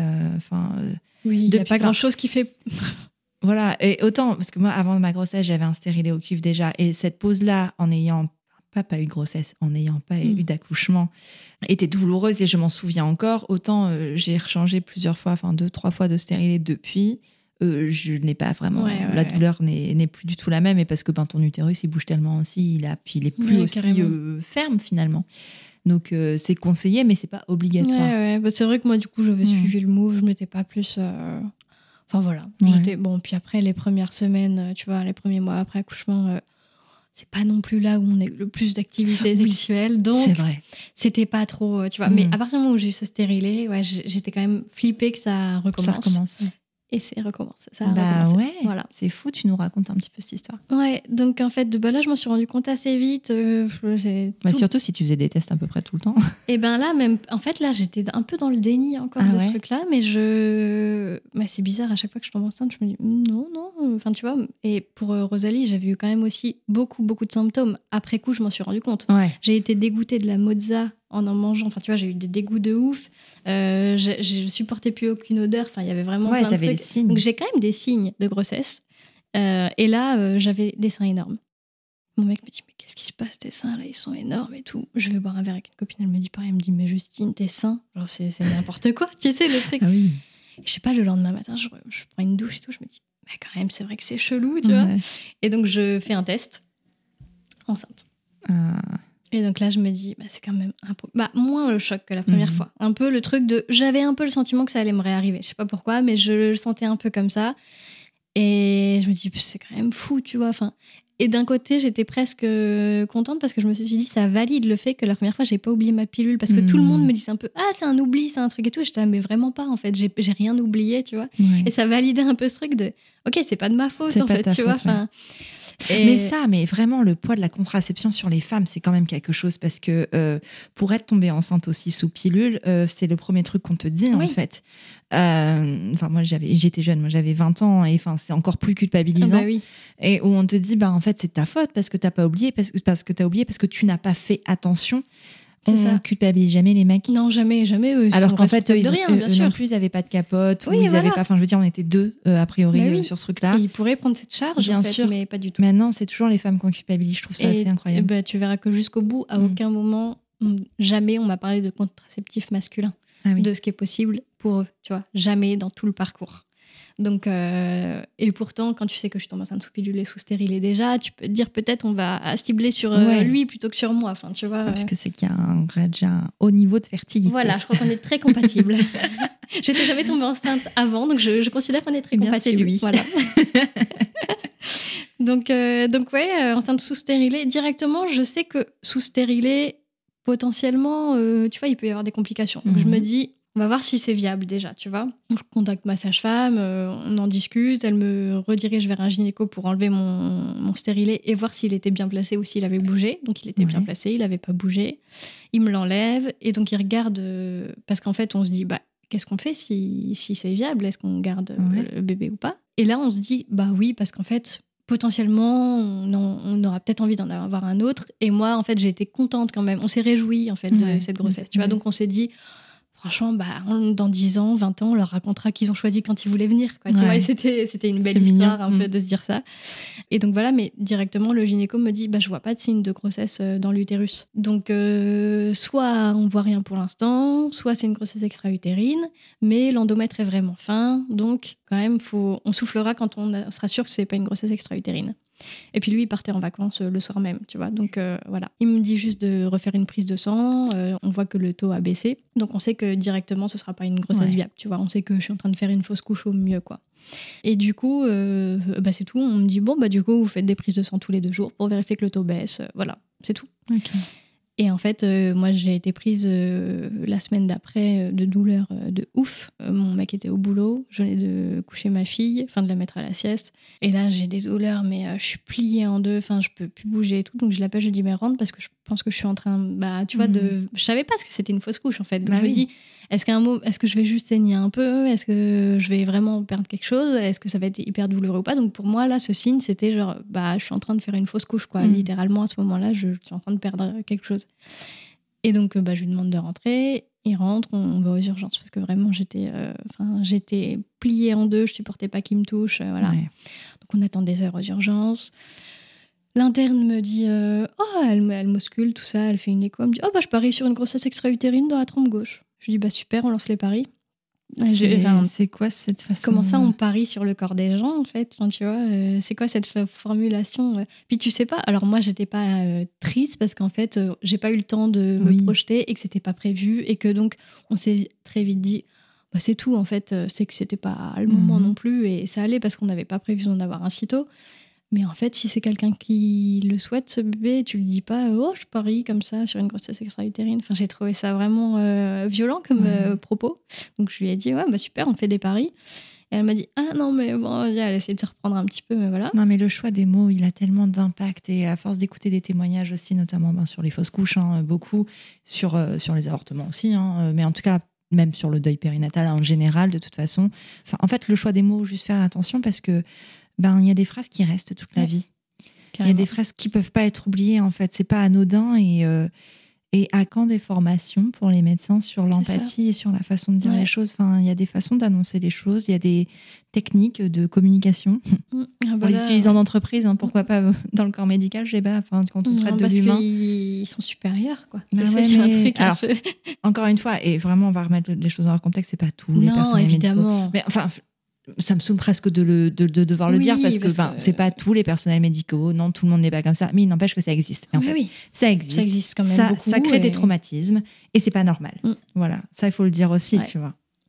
oui, il n'y a pas grand-chose qui fait... Voilà, et autant, parce que moi, avant ma grossesse, j'avais un stérilet au cuivre déjà, et cette pause-là, en n'ayant pas eu de grossesse, en n'ayant pas eu d'accouchement, était douloureuse, et je m'en souviens encore. Autant j'ai rechangé plusieurs fois, 2-3 fois de stérilet depuis, je n'ai pas vraiment... la douleur n'est plus du tout la même, et parce que ton utérus, il bouge tellement aussi, puis il est plus aussi ferme, finalement. Donc, c'est conseillé, mais c'est pas obligatoire. Ouais. C'est vrai que moi, du coup, j'avais suivi le move, je m'étais pas plus... Enfin voilà, j'étais bon. Puis après les premières semaines, tu vois, les premiers mois après accouchement, c'est pas non plus là où on a eu le plus d'activité sexuelle, donc c'est vrai. C'était pas trop, tu vois. Mais à partir du moment où j'ai eu ce stérilet, j'étais quand même flippée que ça recommence. Ça recommence. Et c'est recommencé. Ça a recommencé. Voilà. C'est fou, tu nous racontes un petit peu cette histoire. Ouais, donc en fait, là, je m'en suis rendu compte assez vite. Surtout si tu faisais des tests à peu près tout le temps. Et là, même, en fait, là, j'étais un peu dans le déni encore de ce truc-là, mais c'est bizarre, à chaque fois que je tombe enceinte, je me dis non, enfin, tu vois. Et pour Rosalie, j'avais eu quand même aussi beaucoup de symptômes. Après coup, je m'en suis rendu compte. Ouais. J'ai été dégoûtée de la mozza en mangeant. Enfin, tu vois, j'ai eu des dégoûts de ouf. Je supportais plus aucune odeur. Enfin, il y avait vraiment plein de trucs. Les signes. Donc, j'ai quand même des signes de grossesse. Et là, j'avais des seins énormes. Mon mec me dit, mais qu'est-ce qui se passe, tes seins, là, ils sont énormes et tout. Je vais boire un verre avec une copine, elle me dit pareil, elle me dit, mais Justine, tes seins, genre, c'est n'importe quoi, tu sais, le truc. Ah oui. Et je sais pas, le lendemain matin, je prends une douche et tout, je me dis, mais quand même, c'est vrai que c'est chelou, tu vois. Et donc, je fais un test, enceinte. Et donc là, je me dis, c'est quand même moins le choc que la première fois. Un peu le truc j'avais un peu le sentiment que ça allait me réarriver. Je sais pas pourquoi, mais je le sentais un peu comme ça. Et je me dis, c'est quand même fou, tu vois. Enfin, et d'un côté, j'étais presque contente parce que je me suis dit, ça valide le fait que la première fois, j'ai pas oublié ma pilule. Parce que tout le monde me disait un peu, c'est un oubli, c'est un truc et tout. Et j'étais là, mais vraiment pas, en fait. J'ai rien oublié, tu vois. Ouais. Et ça validait un peu ce truc de, ok, c'est pas de ma faute, en fait, tu vois. Enfin, mais vraiment, le poids de la contraception sur les femmes, c'est quand même quelque chose parce que pour être tombée enceinte aussi sous pilule, c'est le premier truc qu'on te dit, en fait. Enfin, moi, j'étais jeune, moi, j'avais 20 ans et enfin, c'est encore plus culpabilisant. Et où on te dit, en fait, c'est ta faute parce que t'as pas oublié, parce que t'as oublié, parce que tu n'as pas fait attention. On ne culpabilise jamais les mecs. Non, jamais eux. Alors qu'en fait, eux non plus, ils n'avaient pas de capote. Oui, ou ils avaient pas. Enfin, je veux dire, on était deux, a priori, sur ce truc-là. Et ils pourraient prendre cette charge, bien sûr, mais pas du tout. Maintenant, c'est toujours les femmes qu'on culpabilise. Je trouve ça assez incroyable. Tu verras que jusqu'au bout, à aucun moment, jamais on m'a parlé de contraceptif masculin, de ce qui est possible pour eux. Tu vois, jamais dans tout le parcours. Donc, et pourtant, quand tu sais que je suis tombée enceinte sous pilule et sous stérilet déjà, tu peux te dire peut-être on va cibler sur lui plutôt que sur moi. Enfin, tu vois. Parce que c'est qu'il y a déjà un haut niveau de fertilité. Voilà, je crois qu'on est très compatibles. J'étais jamais tombée enceinte avant, donc je considère qu'on est très compatibles. C'est lui. Voilà. donc enceinte sous stérilet. Directement, je sais que sous stérilet, potentiellement, tu vois, il peut y avoir des complications. Donc je me dis, on va voir si c'est viable déjà, tu vois. Donc, je contacte ma sage-femme, on en discute, elle me redirige vers un gynéco pour enlever mon stérilet et voir s'il était bien placé ou s'il avait bougé. Donc il était bien placé, il n'avait pas bougé. Il me l'enlève et donc il regarde, parce qu'en fait on se dit, qu'est-ce qu'on fait si c'est viable? Est-ce qu'on garde le bébé ou pas? Et là on se dit, oui, parce qu'en fait, potentiellement, on aura peut-être envie d'en avoir un autre. Et moi, en fait, j'ai été contente quand même. On s'est réjouis en fait de cette grossesse, tu vois. Donc on s'est dit, franchement, dans 10 ans, 20 ans, on leur racontera qu'ils ont choisi quand ils voulaient venir. Quoi. Tu vois, et c'était une belle histoire un peu de se dire ça. Et donc voilà, mais directement, le gynéco me dit, je vois pas de signe de grossesse dans l'utérus. Donc, soit on voit rien pour l'instant, soit c'est une grossesse extra-utérine, mais l'endomètre est vraiment fin. Donc, quand même, on soufflera quand on sera sûr que c'est pas une grossesse extra-utérine. Et puis lui, il partait en vacances le soir même, tu vois. Donc voilà. Il me dit juste de refaire une prise de sang. On voit que le taux a baissé. Donc on sait que directement, ce sera pas une grossesse viable, tu vois. On sait que je suis en train de faire une fausse couche au mieux, quoi. Et du coup, c'est tout. On me dit, du coup, vous faites des prises de sang tous les 2 jours pour vérifier que le taux baisse. Voilà, c'est tout. Okay. Et en fait, moi, j'ai été prise la semaine d'après de douleurs de ouf. Mon mec était au boulot, je venais de coucher ma fille, de la mettre à la sieste. Et là, j'ai des douleurs, mais je suis pliée en deux, je peux plus bouger et tout. Donc, je l'appelle, je dis, mais rentre, parce que je pense que je suis en train, tu vois, je savais pas ce que c'était une fausse couche, en fait. Donc, je me dis, est-ce que je vais juste saigner un peu? Est-ce que je vais vraiment perdre quelque chose? Est-ce que ça va être hyper douloureux ou pas? Donc, pour moi, là, ce signe, c'était genre, je suis en train de faire une fausse couche, quoi. Littéralement, à ce moment-là, je suis en train de perdre quelque chose. Et donc, je lui demande de rentrer. Il rentre, on va aux urgences parce que vraiment, j'étais pliée en deux, je supportais pas qu'il me touche. Voilà. Ouais. Donc, on attend des heures aux urgences. L'interne me dit elle m'auscule, tout ça, elle fait une écho. Elle me dit je parie sur une grossesse extra-utérine dans la trompe gauche. Je lui dis super, on lance les paris. C'est quoi cette façon? Comment ça, on parie sur le corps des gens, en fait, tu vois, c'est quoi cette formulation? Puis tu sais pas. Alors moi, j'étais pas triste parce qu'en fait, j'ai pas eu le temps de me projeter et que c'était pas prévu et que donc on s'est très vite dit c'est tout en fait. C'est que c'était pas le moment non plus et ça allait parce qu'on n'avait pas prévu d'en avoir un si tôt. Mais en fait, si c'est quelqu'un qui le souhaite, ce bébé, tu lui dis pas je parie comme ça sur une grossesse extra-utérine. Enfin, j'ai trouvé ça vraiment violent comme propos. Donc, je lui ai dit super, on fait des paris. Et elle m'a dit non, mais bon, elle essaie de se reprendre un petit peu, mais voilà. Non, mais le choix des mots, il a tellement d'impact. Et à force d'écouter des témoignages aussi, notamment sur les fausses couches, beaucoup, sur les avortements aussi, mais en tout cas, même sur le deuil périnatal en général, de toute façon. Enfin, en fait, le choix des mots, juste faire attention parce que il y a des phrases qui restent toute la vie. Carrément. Il y a des phrases qui peuvent pas être oubliées, en fait. C'est pas anodin et à quand des formations pour les médecins sur l'empathie et sur la façon de dire les choses. Enfin, il y a des façons d'annoncer les choses, il y a des techniques de communication. Pour les utilisants d'entreprise, pourquoi pas dans le corps médical, je sais pas, quand on traite de l'humain. Parce qu'ils sont supérieurs, quoi. Alors, encore une fois, et vraiment, on va remettre les choses dans leur contexte, c'est pas tous les personnels médicaux. Mais enfin, ça me saoule presque de devoir le dire parce que c'est pas tous les personnels médicaux, non, tout le monde n'est pas comme ça, mais il n'empêche que ça existe. Et en fait, ça existe quand même beaucoup. Ça crée des traumatismes et c'est pas normal. Voilà, ça il faut le dire aussi, tu vois.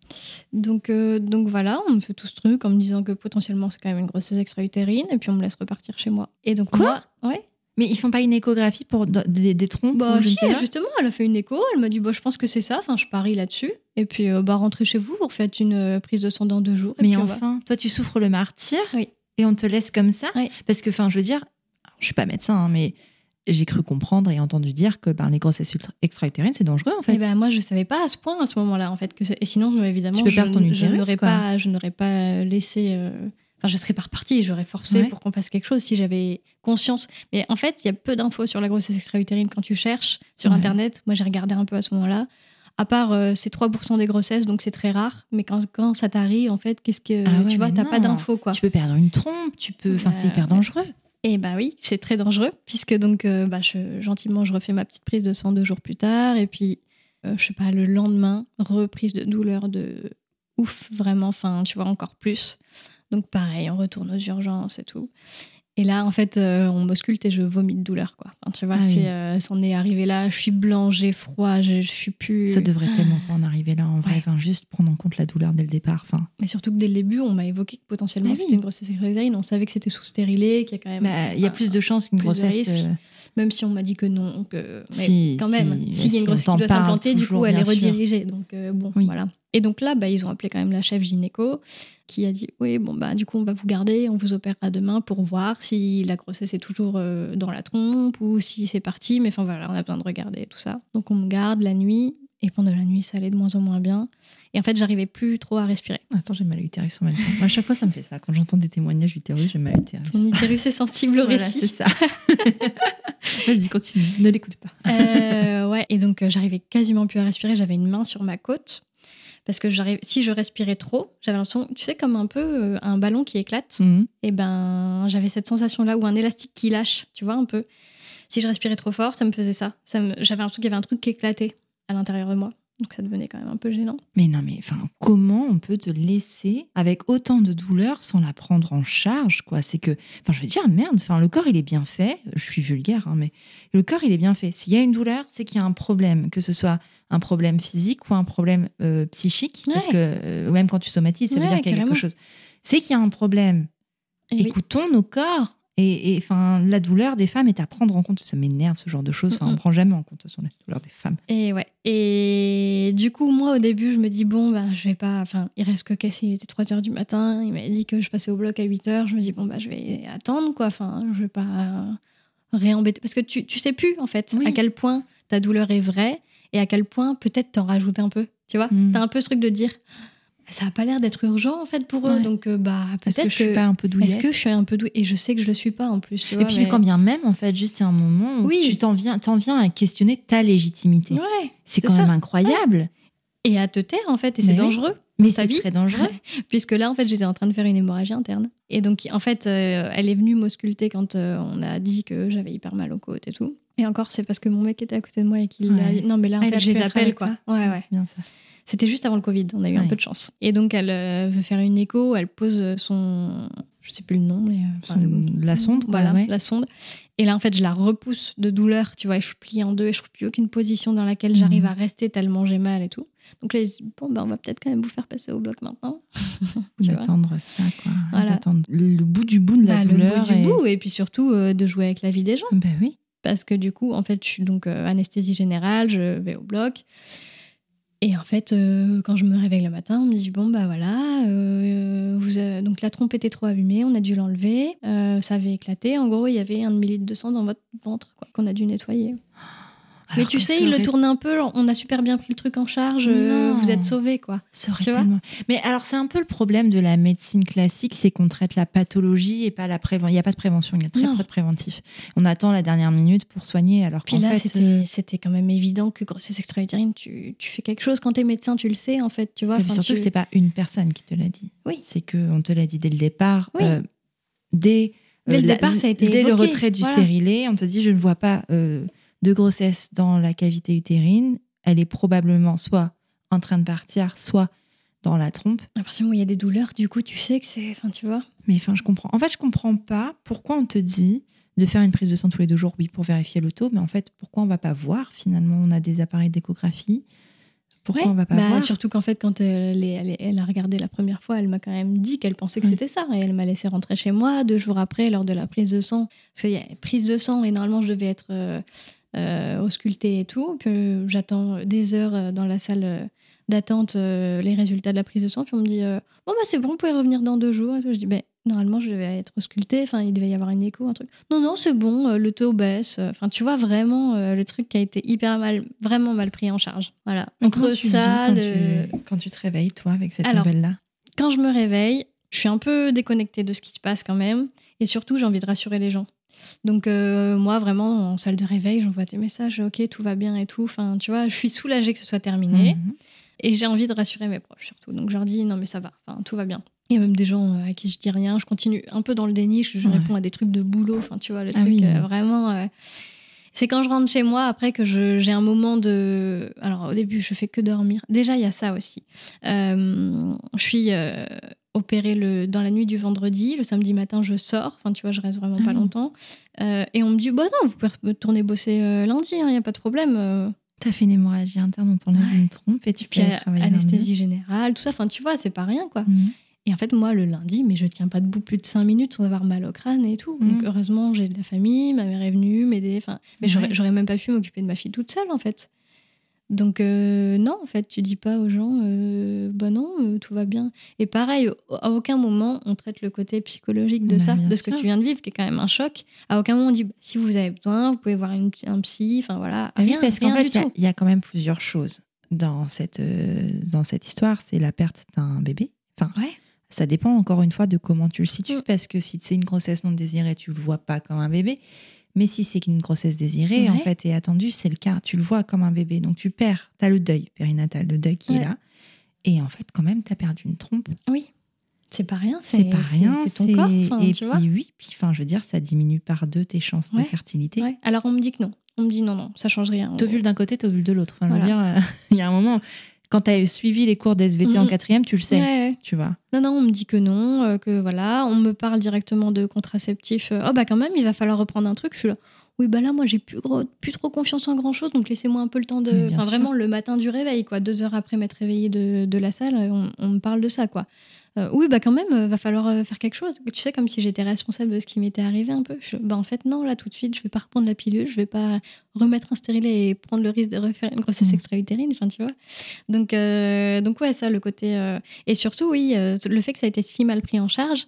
Donc voilà, on me fait tout ce truc en me disant que potentiellement c'est quand même une grossesse extra-utérine et puis on me laisse repartir chez moi. Et donc Quoi ? Ouais. Mais ils font pas une échographie pour des trompes Bah ou je ne si, sais pas. justement, elle a fait une écho, elle m'a dit je pense que c'est ça, enfin je parie là-dessus. Et puis rentrez chez vous, vous refaites une prise de sang dans 2 jours. Et Mais puis, enfin, toi tu souffres le martyre Oui. et on te laisse comme ça Oui. parce que, enfin, je veux dire, je suis pas médecin, hein, mais j'ai cru comprendre et entendu dire que les grossesses extra-utérines c'est dangereux en fait. Et moi je savais pas à ce point à ce moment-là en fait et sinon évidemment Tu peux perdre ton utérus, je n'aurais pas laissé. Enfin, je serais pas repartie, j'aurais forcé pour qu'on fasse quelque chose si j'avais conscience. Mais en fait, il y a peu d'infos sur la grossesse extra-utérine quand tu cherches sur Internet. Moi, j'ai regardé un peu à ce moment-là. À part, c'est 3% des grossesses, donc c'est très rare. Mais quand ça t'arrive, en fait, tu vois, t'as pas d'infos, quoi. Tu peux perdre une trompe, c'est hyper dangereux. Et oui, c'est très dangereux, puisque donc, gentiment, je refais ma petite prise de sang 2 jours plus tard. Et puis, je sais pas, le lendemain, reprise de douleur de ouf, vraiment, enfin, tu vois, encore plus. Donc pareil, on retourne aux urgences et tout. Et là, en fait, on m'ausculte et je vomis de douleur, quoi. Enfin, tu vois, c'en est arrivé là. Je suis blanche, j'ai froid, je suis plus... Ça devrait tellement pas en arriver là, en vrai. Enfin, juste prendre en compte la douleur dès le départ. Enfin. Mais surtout que dès le début, on m'a évoqué que potentiellement c'était une grossesse extra-utérine. On savait que c'était sous-stérilé, qu'il y a quand même... Il y a plus de chances qu'une grossesse... Même si on m'a dit que non. S'il y a une grossesse qui doit s'implanter, du coup, elle est redirigée. Donc, voilà. Et donc là, ils ont appelé quand même la chef gynéco qui a dit oui, du coup, on va vous garder, on vous opérera demain pour voir si la grossesse est toujours dans la trompe ou si c'est parti. Mais enfin, voilà, on a besoin de regarder tout ça. Donc, on me garde la nuit. Et pendant la nuit, ça allait de moins en moins bien. Et en fait, j'arrivais plus trop à respirer. Attends, j'ai mal à l'utérus en même temps. À chaque fois, ça me fait ça. Quand j'entends des témoignages d'utérus, j'ai mal à l'utérus. Ton utérus est sensible au récit. Voilà, c'est ça. Vas-y, continue. Ne l'écoute pas. Et donc, j'arrivais quasiment plus à respirer. J'avais une main sur ma côte. Parce que si je respirais trop, j'avais l'impression, tu sais, comme un peu un ballon qui éclate. Et j'avais cette sensation-là, ou un élastique qui lâche, tu vois, un peu. Si je respirais trop fort, ça me faisait ça. J'avais l'impression qu'il y avait un truc qui éclatait à l'intérieur de moi. Donc ça devenait quand même un peu gênant. Mais non, mais comment on peut te laisser avec autant de douleur sans la prendre en charge, quoi? C'est que, je veux dire, merde, le corps, il est bien fait. Je suis vulgaire, hein, mais le corps, il est bien fait. S'il y a une douleur, c'est qu'il y a un problème, que ce soit un problème physique ou un problème psychique, parce que même quand tu somatises, ça veut dire qu'il y a quelque chose. C'est qu'il y a un problème. Écoutons nos corps. Et la douleur des femmes est à prendre en compte. Ça m'énerve, ce genre de choses. On ne prend jamais en compte la douleur des femmes. Et du coup, moi, au début, je me dis, je vais pas... il reste que il était 3h du matin. Il m'a dit que je passais au bloc à 8h. Je me dis, je vais attendre, quoi. Je vais pas réembêter. Parce que tu sais plus, en fait, à quel point ta douleur est vraie et à quel point, peut-être, t'en rajoutes un peu. Tu vois, t'as un peu ce truc de dire... Ça n'a pas l'air d'être urgent en fait pour eux, donc peut-être est-ce que je suis pas un peu douillette. Est-ce que je suis un peu douillette? Et je sais que je le suis pas en plus. Tu vois, et puis quand bien même en fait, juste il y a un moment où tu t'en viens à questionner ta légitimité. C'est quand même incroyable. Et à te taire en fait, et c'est dangereux. Mais c'est très dangereux. Puisque là en fait, j'étais en train de faire une hémorragie interne. Et donc en fait, elle est venue m'ausculter quand on a dit que j'avais hyper mal aux côtes et tout. Et encore, c'est parce que mon mec était à côté de moi et qu'il a dit non mais là en fait, je les appelle quoi. C'est bien ça. C'était juste avant le Covid, on a eu un peu de chance. Et donc, elle veut faire une écho, elle pose son... Je sais plus le nom, mais... la sonde, quoi. Voilà, la sonde. Et là, en fait, je la repousse de douleur, tu vois, et je suis pliée en deux, et je trouve plus aucune position dans laquelle j'arrive à rester tellement j'ai mal et tout. Donc là, ils se disent, on va peut-être quand même vous faire passer au bloc maintenant. Ils attendent ça, quoi. Voilà. Ils attendent le bout du bout de la douleur. Le bout du bout, et puis surtout de jouer avec la vie des gens. Ben oui. Parce que du coup, en fait, je suis donc anesthésie générale, je vais au bloc. Et en fait, quand je me réveille le matin, on me dit donc la trompe était trop abîmée, on a dû l'enlever, ça avait éclaté. En gros, il y avait 1 demi-litre de sang dans votre ventre, quoi, qu'on a dû nettoyer. Alors mais tu sais, il le tourne un peu, on a super bien pris le truc en charge, vous êtes sauvés, quoi. Ça aurait tellement... Mais alors, c'est un peu le problème de la médecine classique, c'est qu'on traite la pathologie et pas la prévention. Il n'y a pas de prévention, il y a très peu de préventif. On attend la dernière minute pour soigner, alors qu'en fait... Puis là, c'était quand même évident que grossesse extra-utérine, tu fais quelque chose. Quand t'es médecin, tu le sais, en fait, tu vois. Surtout que c'est pas une personne qui te l'a dit. Oui. C'est qu'on te l'a dit dès le départ. Oui. Dès le départ, ça a été dès évoqué. Le retrait du stérilet, on te dit, je ne vois pas... de grossesse dans la cavité utérine, elle est probablement soit en train de partir, soit dans la trompe. À partir du moment où il y a des douleurs, du coup, tu sais que c'est... tu vois. Mais je comprends. En fait, je comprends pas pourquoi on te dit de faire une prise de sang tous les 2 jours, oui, pour vérifier le taux, mais en fait, pourquoi on va pas voir, finalement, on a des appareils d'échographie. Pourquoi on va pas voir? Surtout qu'en fait, quand elle a regardé la première fois, elle m'a quand même dit qu'elle pensait que c'était ça. Et elle m'a laissé rentrer chez moi 2 jours après, lors de la prise de sang. Parce qu'il y a prise de sang et normalement, je devais être auscultée et tout. Puis j'attends des heures dans la salle d'attente les résultats de la prise de sang. Puis on me dit bon, bah c'est bon, vous pouvez revenir dans 2 jours. Et tout. Je dis normalement, je devais être auscultée. Enfin, il devait y avoir une écho, un truc. Non, c'est bon, le taux baisse. Enfin, tu vois, vraiment, le truc qui a été vraiment mal pris en charge. Voilà. Entre ça, quand tu te réveilles, toi, avec cette nouvelle-là? Quand je me réveille, je suis un peu déconnectée de ce qui se passe quand même. Et surtout, j'ai envie de rassurer les gens. Donc, moi, vraiment, en salle de réveil, j'envoie des messages. Ok, tout va bien et tout. Enfin, tu vois, je suis soulagée que ce soit terminé. Et j'ai envie de rassurer mes proches, surtout. Donc, je leur dis, non, mais ça va. Enfin, tout va bien. Il y a même des gens à qui je dis rien. Je continue un peu dans le déni. Je réponds à des trucs de boulot. Enfin, tu vois, le truc vraiment... C'est quand je rentre chez moi, après que j'ai un moment de... Alors, au début, je fais que dormir. Déjà, il y a ça aussi. Je suis opérée dans la nuit du vendredi. Le samedi matin, je sors. Enfin, tu vois, je reste vraiment pas longtemps. Et on me dit, bah non, vous pouvez retourner bosser lundi. Il n'y a pas de problème. T'as fait une hémorragie interne, on t'enlève une trompe et tu peux aller travailler. Anesthésie générale, tout ça. Enfin, tu vois, c'est pas rien, quoi. Et en fait, moi, le lundi, mais je tiens pas debout plus de 5 minutes sans avoir mal au crâne et tout. Donc, heureusement, j'ai de la famille, ma mère est venue m'aider. Enfin, mais j'aurais même pas pu m'occuper de ma fille toute seule, en fait. Donc, non, en fait, tu dis pas aux gens, bah non, tout va bien. Et pareil, à aucun moment, on traite le côté psychologique de ça, de ce que tu viens de vivre, qui est quand même un choc. À aucun moment, on dit, si vous avez besoin, vous pouvez voir un psy, enfin voilà. Rien, parce qu'en fait, il y a quand même plusieurs choses dans cette histoire. C'est la perte d'un bébé. Enfin, ça dépend encore une fois de comment tu le situes, parce que si c'est une grossesse non désirée, tu le vois pas comme un bébé. Mais si c'est une grossesse désirée, en fait, et attendue, c'est le cas. Tu le vois comme un bébé. Donc, tu perds. Tu as le deuil périnatal, le deuil qui est là. Et en fait, quand même, tu as perdu une trompe. Oui. C'est pas rien. C'est pas rien. C'est ton corps. Et puis, je veux dire, ça diminue par 2 tes chances de fertilité. Ouais. Alors, on me dit que non. On me dit non, ça change rien. T'ovules d'un côté, t'ovules de l'autre. Enfin, je veux dire, il y a un moment... Quand tu as suivi les cours d'SVT en 4e, tu le sais, tu vois. Non, on me dit que non, que voilà. On me parle directement de contraceptifs. Oh, bah quand même, il va falloir reprendre un truc. Je suis là, oui, bah là, moi, j'ai plus trop confiance en grand-chose, donc laissez-moi un peu le temps de... Enfin, vraiment, le matin du réveil, quoi. 2 heures après m'être réveillée de la salle, on me parle de ça, quoi. Oui, bah quand même, va falloir faire quelque chose. Tu sais, comme si j'étais responsable de ce qui m'était arrivé un peu. En fait, non, là, tout de suite, je vais pas reprendre la pilule, je vais pas remettre un stérilet et prendre le risque de refaire une grossesse extra-utérine, enfin, tu vois. Donc ouais, ça, le côté... Et surtout, oui, le fait que ça a été si mal pris en charge,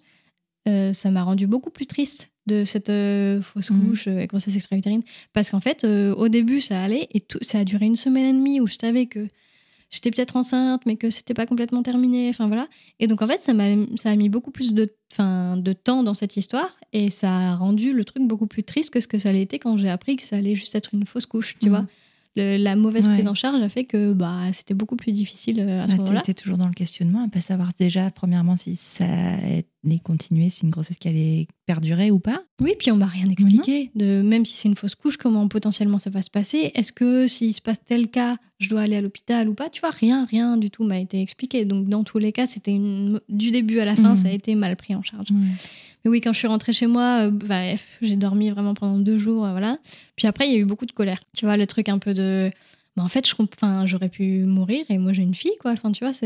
ça m'a rendu beaucoup plus triste de cette fausse couche et grossesse extra-utérine. Parce qu'en fait, au début, ça allait, et ça a duré 1 semaine et demie où je savais que j'étais peut-être enceinte, mais que c'était pas complètement terminé. Enfin, voilà. Et donc, en fait, ça a mis beaucoup plus de temps dans cette histoire, et ça a rendu le truc beaucoup plus triste que ce que ça allait été quand j'ai appris que ça allait juste être une fausse couche, tu vois. La mauvaise prise en charge a fait que c'était beaucoup plus difficile à ce moment-là. Tu étais toujours dans le questionnement, à pas savoir déjà, premièrement, si ça allait continuer, si une grossesse qui allait perdurer ou pas. Oui, puis on m'a rien expliqué. Même si c'est une fausse couche, comment potentiellement ça va se passer. Est-ce que s'il se passe tel cas, je dois aller à l'hôpital ou pas? Tu vois, rien du tout m'a été expliqué. Donc, dans tous les cas, c'était du début à la fin, ça a été mal pris en charge. Mais oui, quand je suis rentrée chez moi, j'ai dormi vraiment pendant 2 jours, voilà. Puis après, il y a eu beaucoup de colère. Tu vois, le truc un peu de... en fait, j'aurais pu mourir, et moi, j'ai une fille, quoi. Enfin, tu vois,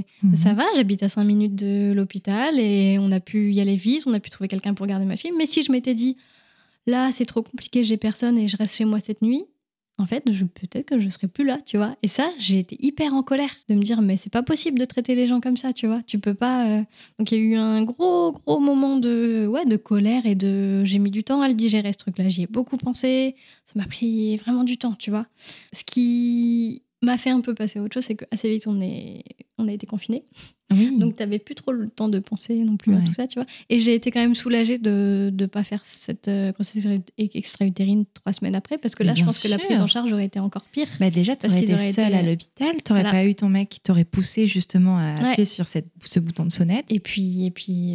ça va, j'habite à 5 minutes de l'hôpital, et on a pu y aller vite, on a pu trouver quelqu'un pour garder ma fille. Mais si je m'étais dit, là, c'est trop compliqué, j'ai personne et je reste chez moi cette nuit, en fait, peut-être que je serais plus là, tu vois. Et ça, j'ai été hyper en colère de me dire, mais c'est pas possible de traiter les gens comme ça, tu vois. Tu peux pas... Donc, il y a eu un gros moment de colère, et j'ai mis du temps à le digérer, ce truc-là. J'y ai beaucoup pensé. Ça m'a pris vraiment du temps, tu vois. Ce qui m'a fait un peu passer à autre chose, c'est qu'assez vite, on a été confinés. Oui. Donc, t'avais plus trop le temps de penser non plus à tout ça, tu vois. Et j'ai été quand même soulagée de ne pas faire cette grossesse extra-utérine 3 semaines après, parce que là, je pense que la prise en charge aurait été encore pire. Déjà, tu aurais été seule à l'hôpital, tu n'aurais pas eu ton mec qui t'aurait poussé justement à appuyer sur ce bouton de sonnette. Et puis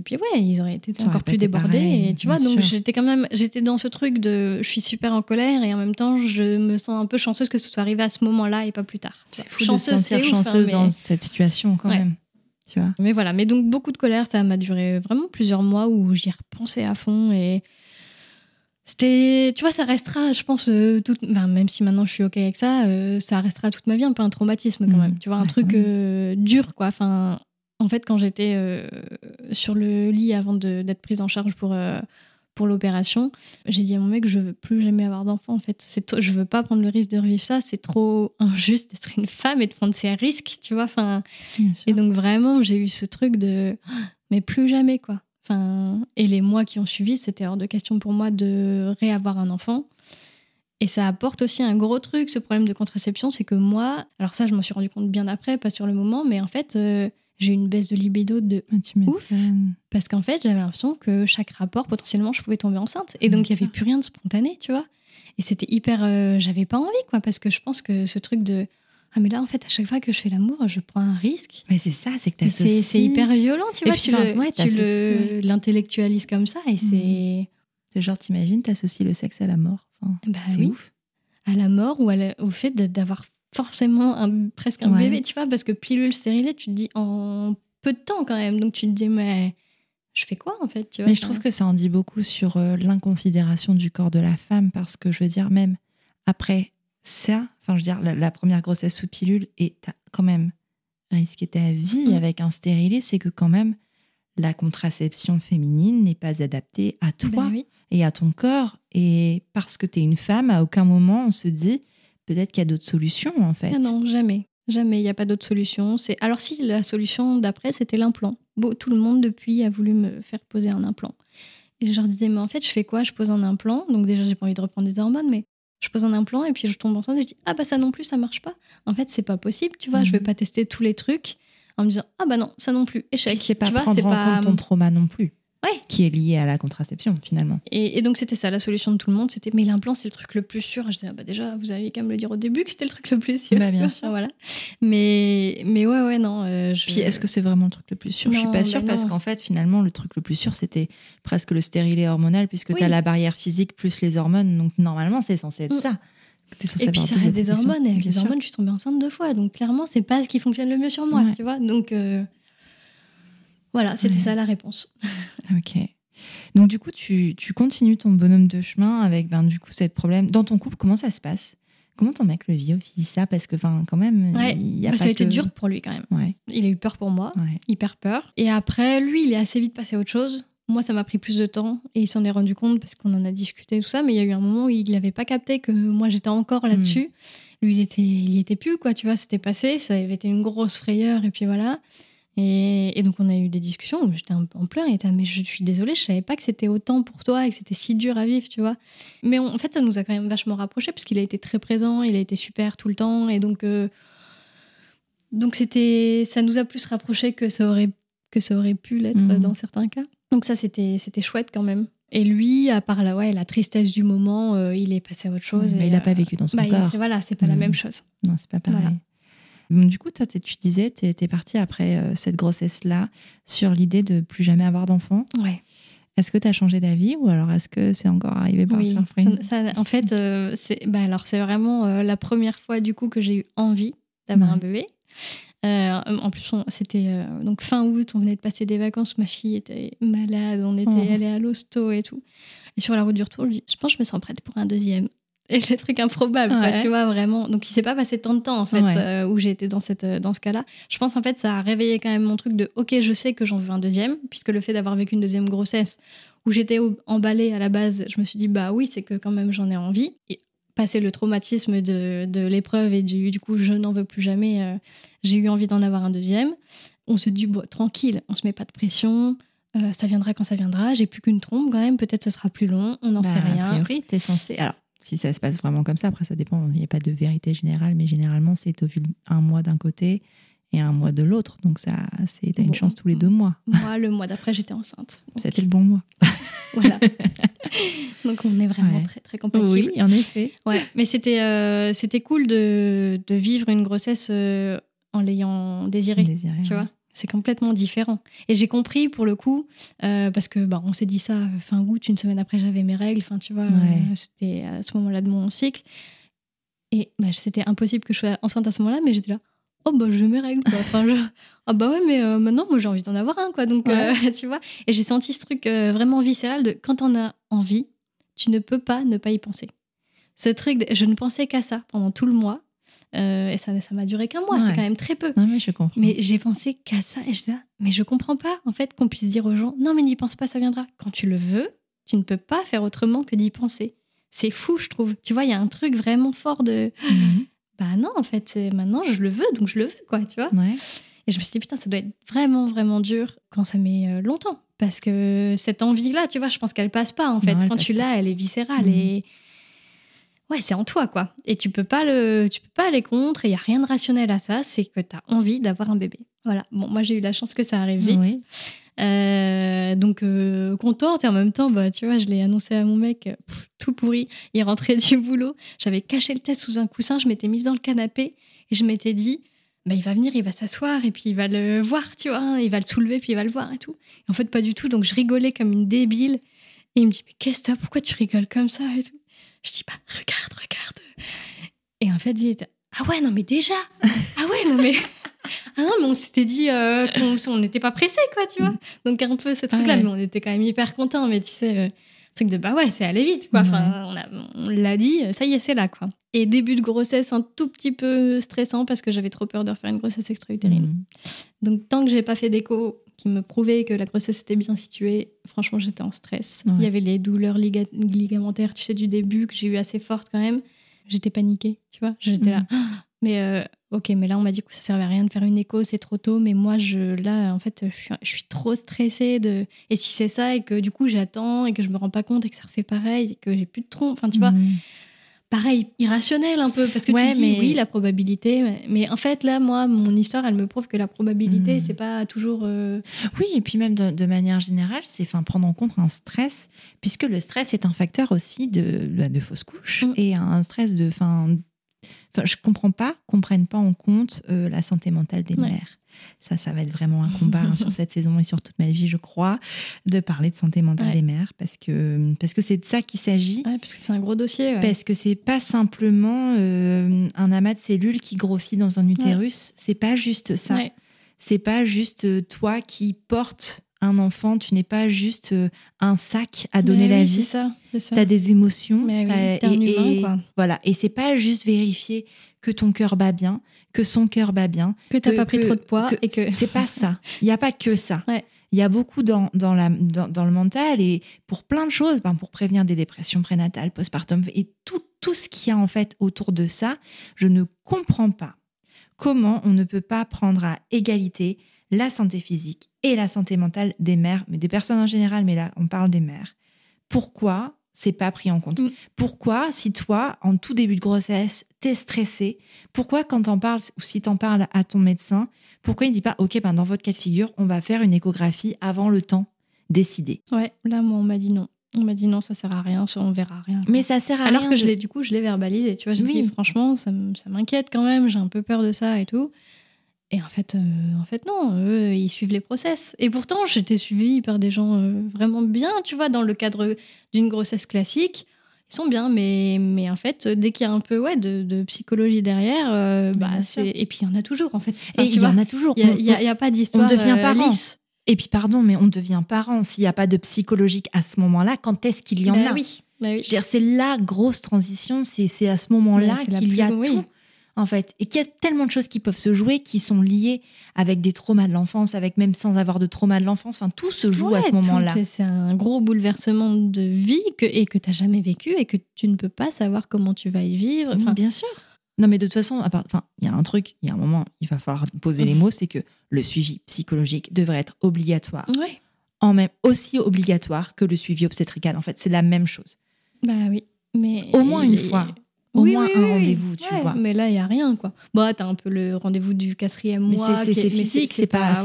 ils auraient été encore plus débordés. Pareil, et tu vois, donc j'étais dans ce truc de je suis super en colère, et en même temps, je me sens un peu chanceuse que ce soit arrivé à ce moment-là et pas plus tard. C'est fou de se sentir chanceuse dans cette situation quand même. Tu vois. Mais voilà, mais donc beaucoup de colère, ça m'a duré vraiment plusieurs mois où j'y repensais à fond, et C'était, tu vois, ça restera, je pense, même si maintenant je suis OK avec ça, ça restera toute ma vie un peu un traumatisme quand même. Tu vois, un truc dur, quoi. Enfin, en fait, quand j'étais sur le lit avant d'être prise en charge pour l'opération, j'ai dit à mon mec, je veux plus jamais avoir d'enfant. En fait, je veux pas prendre le risque de revivre ça. C'est trop injuste d'être une femme et de prendre ces risques, tu vois. Enfin, et donc vraiment, j'ai eu ce truc de, mais plus jamais, quoi. Enfin, et les mois qui ont suivi, c'était hors de question pour moi de réavoir un enfant. Et ça apporte aussi un gros truc, ce problème de contraception, c'est que moi, alors ça, je m'en suis rendu compte bien après, pas sur le moment, mais en fait, j'ai eu une baisse de libido de ouf. Parce qu'en fait, j'avais l'impression que chaque rapport, potentiellement, je pouvais tomber enceinte. Et donc, il n'y avait plus rien de spontané, tu vois. Et c'était hyper... j'avais pas envie, quoi, parce que je pense que ce truc de... Ah, mais là, en fait, à chaque fois que je fais l'amour, je prends un risque. Mais c'est ça, c'est que t'associes... C'est hyper violent, tu vois. Tu l'intellectualises comme ça et c'est... C'est genre, t'imagines, t'associes le sexe à la mort. Enfin, c'est ouf. À la mort ou au fait d'avoir forcément presque un bébé, tu vois, parce que pilule stérilée, tu te dis en peu de temps quand même. Donc tu te dis, mais je fais quoi en fait, tu vois. Mais je trouve que ça en dit beaucoup sur l'inconsidération du corps de la femme, parce que je veux dire, même après ça, enfin, je veux dire, la première grossesse sous pilule, et t'as quand même risqué ta vie avec un stérilet, c'est que quand même, la contraception féminine n'est pas adaptée à toi et à ton corps. Et parce que t'es une femme, à aucun moment on se dit peut-être qu'il y a d'autres solutions, en fait. Ah non, jamais. Jamais, il n'y a pas d'autre solution. Alors si, la solution d'après, c'était l'implant. Bon, tout le monde, depuis, a voulu me faire poser un implant. Et je leur disais, mais en fait, je fais quoi ? Je pose un implant. Donc déjà, j'ai pas envie de reprendre des hormones, mais je pose un implant et puis je tombe enceinte et je dis, ah bah ça non plus, ça marche pas. En fait, c'est pas possible, tu vois. Je vais pas tester tous les trucs en me disant, ah bah non, ça non plus, échec. Puis c'est pas prendre en compte ton trauma non plus. Ouais. Qui est lié à la contraception, finalement. Et donc, c'était ça, la solution de tout le monde. C'était, mais l'implant, c'est le truc le plus sûr. Et je disais, ah bah déjà, vous avez qu'à me le dire au début que c'était le truc le plus sûr. Bah, bien sûr. Voilà. Mais ouais, non. Puis, est-ce que c'est vraiment le truc le plus sûr ? Je suis pas sûre, parce qu'en fait, finalement, le truc le plus sûr, c'était presque le stérilet hormonal, puisque tu as la barrière physique plus les hormones. Donc, normalement, c'est censé être ça. Et puis, ça reste des hormones. Et avec les hormones, je suis tombée enceinte 2 fois. Donc, clairement, c'est pas ce qui fonctionne le mieux sur moi, tu vois. Donc, voilà, c'était ça la réponse. Ok. Donc, du coup, tu continues ton bonhomme de chemin avec, du coup, cette problème. Dans ton couple, comment ça se passe ? Comment ton mec le vit ça ? Parce que, quand même, il y a pas ça a été dur pour lui, quand même. Ouais. Il a eu peur pour moi, hyper peur. Et après, lui, il est assez vite passé à autre chose. Moi, ça m'a pris plus de temps et il s'en est rendu compte parce qu'on en a discuté et tout ça. Mais il y a eu un moment où il n'avait pas capté que moi, j'étais encore là-dessus. Lui, il y était plus, quoi, tu vois, c'était passé. Ça avait été une grosse frayeur et puis voilà. Et donc, on a eu des discussions où j'étais en pleurs et mais je suis désolée, je savais pas que c'était autant pour toi et que c'était si dur à vivre, tu vois. Mais en fait, ça nous a quand même vachement rapprochés parce qu'il a été très présent, il a été super tout le temps. Et donc ça nous a plus rapprochés que ça aurait pu l'être dans certains cas. Donc ça, c'était chouette quand même. Et lui, à part la tristesse du moment, il est passé à autre chose. Mais il n'a pas vécu dans son corps. Voilà, c'est pas la même chose. Non, c'est pas pareil. Voilà. Du coup, toi, tu disais, tu étais partie après cette grossesse-là sur l'idée de plus jamais avoir d'enfant. Ouais. Est-ce que tu as changé d'avis ou alors est-ce que c'est encore arrivé par surprise ? En fait, c'est vraiment la première fois du coup que j'ai eu envie d'avoir un bébé. En plus, c'était donc fin août, on venait de passer des vacances, ma fille était malade, on était allé à l'hosto et tout. Et sur la route du retour, je pense que je me sens prête pour un deuxième. Et le truc improbable, quoi, tu vois, vraiment. Donc, il s'est pas passé tant de temps, en fait, où j'ai été dans ce cas-là. Je pense, en fait, ça a réveillé quand même mon truc de « Ok, je sais que j'en veux un deuxième », puisque le fait d'avoir vécu une deuxième grossesse, où j'étais emballée à la base, je me suis dit « Bah oui, c'est que quand même, j'en ai envie ». Et passer le traumatisme de l'épreuve et du coup, je n'en veux plus jamais, j'ai eu envie d'en avoir un deuxième. On se dit « Tranquille, on se met pas de pression ». Ça viendra quand ça viendra. J'ai plus qu'une trompe, quand même. Peut-être ce sera plus long. On n'en sait rien. A priori, t'es censée... Alors, si ça se passe vraiment comme ça, après ça dépend, il n'y a pas de vérité générale, mais généralement c'est ovule 1 mois d'un côté et 1 mois de l'autre, donc t'as une chance tous les 2 mois. Moi, le mois d'après, j'étais enceinte. Donc... C'était le bon mois. Voilà. Donc on est vraiment très très compatibles. Oui, en effet. Ouais, mais c'était cool de vivre une grossesse en l'ayant désirée, tu vois. C'est complètement différent. Et j'ai compris pour le coup, parce que on s'est dit ça fin août, une semaine après j'avais mes règles, tu vois, c'était à ce moment-là de mon cycle. Et c'était impossible que je sois enceinte à ce moment-là, mais j'étais là, j'ai mes règles, quoi. Mais maintenant, moi j'ai envie d'en avoir un, quoi. Donc, tu vois. Et j'ai senti ce truc vraiment viscéral de quand on a envie, tu ne peux pas ne pas y penser. Ce truc, je ne pensais qu'à ça pendant tout le mois. Et ça m'a duré qu'un mois, c'est quand même très peu. Non, mais je comprends. Mais j'ai pensé qu'à ça et j'étais là, mais je comprends pas en fait qu'on puisse dire aux gens non mais n'y pense pas, ça viendra. Quand tu le veux, tu ne peux pas faire autrement que d'y penser. C'est fou, je trouve. Tu vois, il y a un truc vraiment fort de bah non en fait, maintenant je le veux donc je le veux quoi, tu vois. Ouais. Et je me suis dit putain, ça doit être vraiment vraiment dur quand ça met longtemps parce que cette envie là, tu vois, je pense qu'elle passe pas en fait. Non, quand tu l'as, elle est viscérale et ouais, c'est en toi, quoi. Et tu peux pas aller contre, et il n'y a rien de rationnel à ça, c'est que tu as envie d'avoir un bébé. Voilà. Bon, moi, j'ai eu la chance que ça arrive vite. Oui. Donc, contente, et en même temps, bah, tu vois, je l'ai annoncé à mon mec, tout pourri. Il rentrait du boulot. J'avais caché le test sous un coussin, je m'étais mise dans le canapé, et je m'étais dit, bah, il va venir, il va s'asseoir, et puis il va le voir, tu vois, il va le soulever, puis il va le voir et tout. Et en fait, pas du tout. Donc, je rigolais comme une débile. Et il me dit, mais qu'est-ce que t'as, pourquoi tu rigoles comme ça et tout. Je dis, bah, regarde. Et en fait, il était, ah ouais, non, mais déjà. Ah ouais, non, mais. Ah non, mais on s'était dit qu'on n'était pas pressés, quoi, tu vois. Donc, un peu ce truc-là, mais on était quand même hyper contents. Mais tu sais, le truc de, bah ouais, c'est allé vite, quoi. Enfin, on l'a dit, ça y est, c'est là, quoi. Et début de grossesse, un tout petit peu stressant parce que j'avais trop peur de refaire une grossesse extra-utérine. Donc, tant que j'ai pas fait d'écho qui me prouvait que la grossesse était bien située, franchement, j'étais en stress. Il y avait les douleurs ligamentaires, tu sais, du début, que j'ai eu assez fortes quand même. J'étais paniquée, tu vois. J'étais là. Mais ok, mais là, on m'a dit que ça servait à rien de faire une écho, c'est trop tôt. Mais moi, là, en fait, je suis trop stressée. Et si c'est ça, et que du coup, j'attends, et que je me rends pas compte, et que ça refait pareil, et que j'ai plus de tronc, enfin, tu vois. Pareil, irrationnel un peu, parce que tu dis oui, la probabilité. Mais en fait, là, moi, mon histoire, elle me prouve que la probabilité, c'est pas toujours... Oui, et puis même de manière générale, c'est prendre en compte un stress, puisque le stress est un facteur aussi de fausse couche, et un stress de... je comprends pas qu'on prenne pas en compte la santé mentale des mères. Ça va être vraiment un combat sur cette saison et sur toute ma vie, je crois, de parler de santé mentale des mères, parce que c'est de ça qu'il s'agit. Ouais, parce que c'est un gros dossier. Ouais. Parce que c'est pas simplement un amas de cellules qui grossit dans un utérus. C'est pas juste ça. Ouais. C'est pas juste toi qui portes un enfant. Tu n'es pas juste un sac à donner la vie. C'est ça. T'as des émotions. T'es un humain, quoi. Voilà. Et c'est pas juste vérifier que ton cœur bat bien, que son cœur bat bien, que t'as pas pris trop de poids, et que c'est pas ça. Il y a pas que ça. Ouais. Il y a beaucoup dans le mental, et pour plein de choses, pour prévenir des dépressions prénatales, postpartum, et tout ce qu'il y a en fait autour de ça. Je ne comprends pas comment on ne peut pas prendre à égalité la santé physique et la santé mentale des mères, mais des personnes en général, mais là on parle des mères. Pourquoi c'est pas pris en compte? Pourquoi, si toi, en tout début de grossesse, t'es stressée, pourquoi quand t'en parles, ou si t'en parles à ton médecin, pourquoi il dit pas, ok, dans votre cas de figure, on va faire une échographie avant le temps décidé? Ouais, là, moi, on m'a dit non. On m'a dit non, ça sert à rien, on verra rien. Mais ça sert à rien. Alors que je l'ai verbalisé, tu vois, je dis franchement, ça m'inquiète quand même, j'ai un peu peur de ça et tout. Et en fait non, eux, ils suivent les process. Et pourtant, j'étais suivie par des gens vraiment bien, tu vois, dans le cadre d'une grossesse classique. Ils sont bien, mais en fait, dès qu'il y a un peu de psychologie derrière, et puis il y en a toujours, en fait. Enfin, et il y en a toujours. Il n'y a pas d'histoire on devient parent. Lisse. Et puis, pardon, mais on devient parent. S'il n'y a pas de psychologique à ce moment-là, quand est-ce qu'il y en a? Oui. Je veux dire, c'est la grosse transition, c'est à ce moment-là qu'il y a tout. En fait, et qu'il y a tellement de choses qui peuvent se jouer, qui sont liées avec des traumas de l'enfance, avec même sans avoir de trauma de l'enfance. Enfin, tout se joue à ce moment-là. C'est un gros bouleversement de vie et que tu n'as jamais vécu et que tu ne peux pas savoir comment tu vas y vivre. Enfin, bien sûr. Non, mais de toute façon, il y a un truc, il y a un moment, il va falloir poser les mots, c'est que le suivi psychologique devrait être obligatoire. Ouais. Même aussi obligatoire que le suivi obstétrical. En fait, c'est la même chose. Bah oui, mais... Au moins une fois. Au moins un rendez-vous, tu vois. Mais là, il n'y a rien, quoi. Bon, t'as un peu le rendez-vous du 4e mois. Mais c'est physique, c'est pas...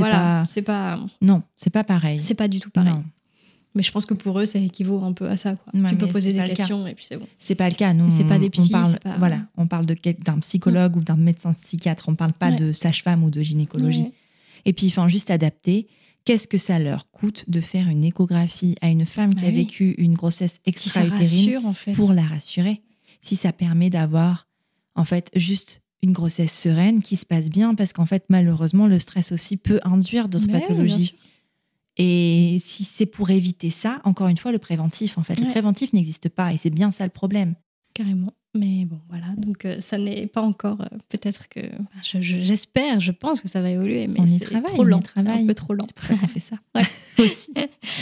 Non, c'est pas pareil. C'est pas du tout pareil. Non. Mais je pense que pour eux, ça équivaut un peu à ça, quoi. Tu peux poser des questions et puis c'est bon. C'est pas le cas, non. C'est pas des psys, on parle d'un psychologue ou d'un médecin psychiatre. On parle pas de sage-femme ou de gynécologie. Ouais. Et puis, juste adapter. Qu'est-ce que ça leur coûte de faire une échographie à une femme qui a vécu une grossesse extra-utérine pour la rassurer? Si ça permet d'avoir, en fait, juste une grossesse sereine qui se passe bien, parce qu'en fait, malheureusement, le stress aussi peut induire d'autres pathologies. Et si c'est pour éviter ça, encore une fois, le préventif, en fait. Le préventif n'existe pas et c'est bien ça le problème. Carrément. Mais bon, voilà. Donc, ça n'est pas encore... peut-être que... j'espère, je pense que ça va évoluer, mais c'est trop lent. C'est un peu trop lent. C'est pour ça qu'on fait ça. Aussi.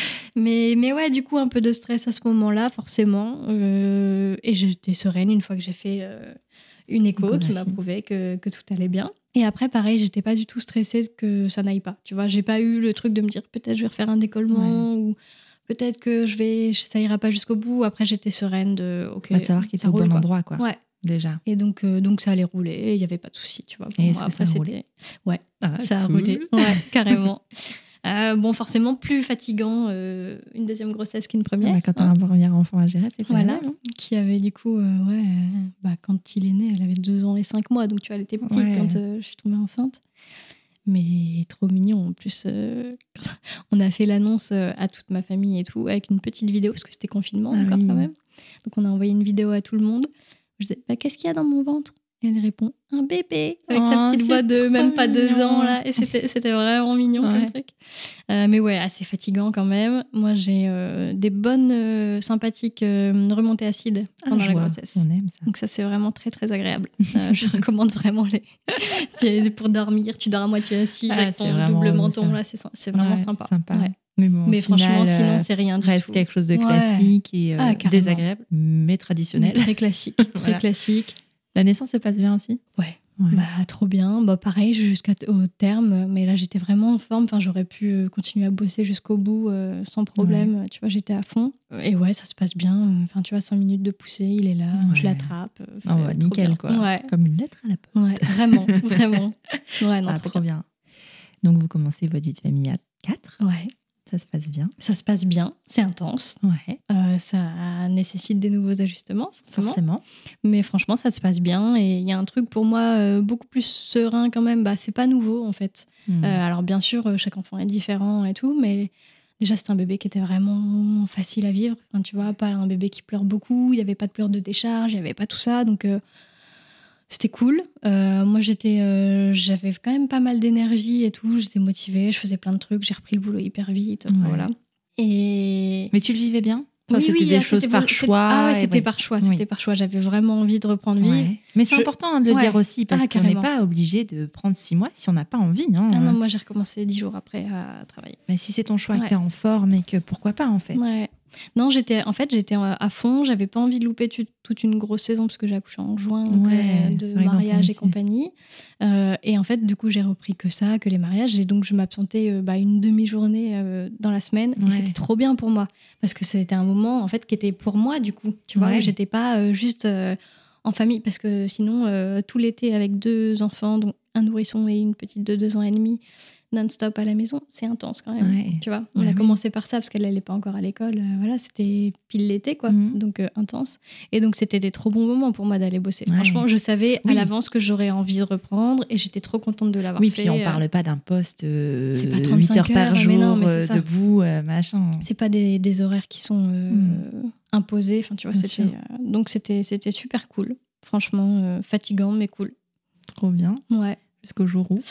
Mais ouais, du coup, un peu de stress à ce moment-là, forcément. Et j'étais sereine une fois que j'ai fait une écho qui m'a prouvé que tout allait bien. Et après, pareil, j'étais pas du tout stressée que ça n'aille pas. Tu vois, j'ai pas eu le truc de me dire peut-être je vais refaire un décollement ou peut-être que ça ira pas jusqu'au bout. Après, j'étais sereine de savoir qu'il était au bon endroit, quoi. Ouais. Déjà. Et donc ça allait rouler, il y avait pas de souci, tu vois. Et est-ce que ça a roulé ? Ouais, ça a roulé. Ouais, carrément. Bon, forcément, plus fatigant une deuxième grossesse qu'une première. Quand t'as un premier enfant à gérer, c'est pas la même. Qui avait du coup, quand il est né, elle avait 2 ans et 5 mois. Donc, tu vois, elle était petite quand je suis tombée enceinte. Mais trop mignon. En plus, on a fait l'annonce à toute ma famille et tout, avec une petite vidéo, parce que c'était confinement quand même. Donc, on a envoyé une vidéo à tout le monde. Je disais, qu'est-ce qu'il y a dans mon ventre ? Et elle répond, un bébé, avec sa petite voix de même pas 2 ans. Là. Et c'était vraiment mignon comme truc. Mais ouais, assez fatigant quand même. Moi, j'ai des bonnes, sympathiques remontées acides pendant la grossesse. On aime ça. Donc ça, c'est vraiment très, très agréable. Je recommande vraiment pour dormir, tu dors à moitié assis avec ton double menton. Là, c'est vraiment sympa. Ouais. Mais franchement, sinon, c'est rien du tout. Reste quelque chose de classique et désagréable, mais traditionnel. Mais très classique, très classique. La naissance se passe bien aussi ? Ouais. Trop bien. Pareil, jusqu'au terme. Mais là, j'étais vraiment en forme. Enfin, j'aurais pu continuer à bosser jusqu'au bout sans problème. Tu vois, j'étais à fond. Et ça se passe bien. Enfin, tu vois, 5 minutes de poussée, il est là. Je l'attrape. Nickel, quoi. Ouais. Comme une lettre à la poste. Ouais, vraiment, vraiment. Ouais, non, trop bien. Donc, vous commencez votre vie de famille à 4. Ouais. Ça se passe bien. Ça se passe bien, c'est intense. Ouais. Ça nécessite des nouveaux ajustements, forcément. Mais franchement, ça se passe bien. Et il y a un truc pour moi beaucoup plus serein quand même. C'est pas nouveau en fait. Alors bien sûr, chaque enfant est différent et tout, mais déjà c'était un bébé qui était vraiment facile à vivre. Enfin, tu vois, pas un bébé qui pleure beaucoup. Il y avait pas de pleurs de décharge, il y avait pas tout ça. Donc c'était cool. Moi, j'avais quand même pas mal d'énergie et tout. J'étais motivée, je faisais plein de trucs. J'ai repris le boulot hyper vite. Voilà. Mais tu le vivais bien ? C'était des choses par choix. C'était par choix. C'était par choix. J'avais vraiment envie de reprendre vie. Ouais. Mais c'est important de le dire aussi, parce qu'on n'est pas obligé de prendre 6 mois si on n'a pas envie. Hein. Non, moi, j'ai recommencé 10 jours après à travailler. Mais si c'est ton choix, que tu es en forme et que pourquoi pas, en fait. Ouais. Non, j'étais à fond. J'avais pas envie de louper toute une grosse saison parce que j'ai accouché en juin de mariage et compagnie. Et en fait, du coup, j'ai repris que les mariages. Et donc, je m'absentais une demi-journée dans la semaine. Et c'était trop bien pour moi parce que c'était un moment en fait qui était pour moi du coup. Tu vois, j'étais pas juste en famille parce que sinon tout l'été avec 2 enfants, dont un nourrisson et une petite de 2 ans et demi. Non-stop à la maison, c'est intense quand même. Tu vois, on a commencé par ça parce qu'elle n'allait pas encore à l'école. C'était pile l'été, quoi. Donc intense. Et donc c'était des trop bons moments pour moi d'aller bosser. Franchement, je savais à l'avance que j'aurais envie de reprendre et j'étais trop contente de l'avoir fait. Oui, puis on parle pas d'un poste c'est pas 8 heures par jour, mais debout, machin. C'est pas des horaires qui sont imposés. Enfin, tu vois, donc c'était super cool. Franchement, fatigant, mais cool. Trop bien. Ouais. Jusqu'au jour où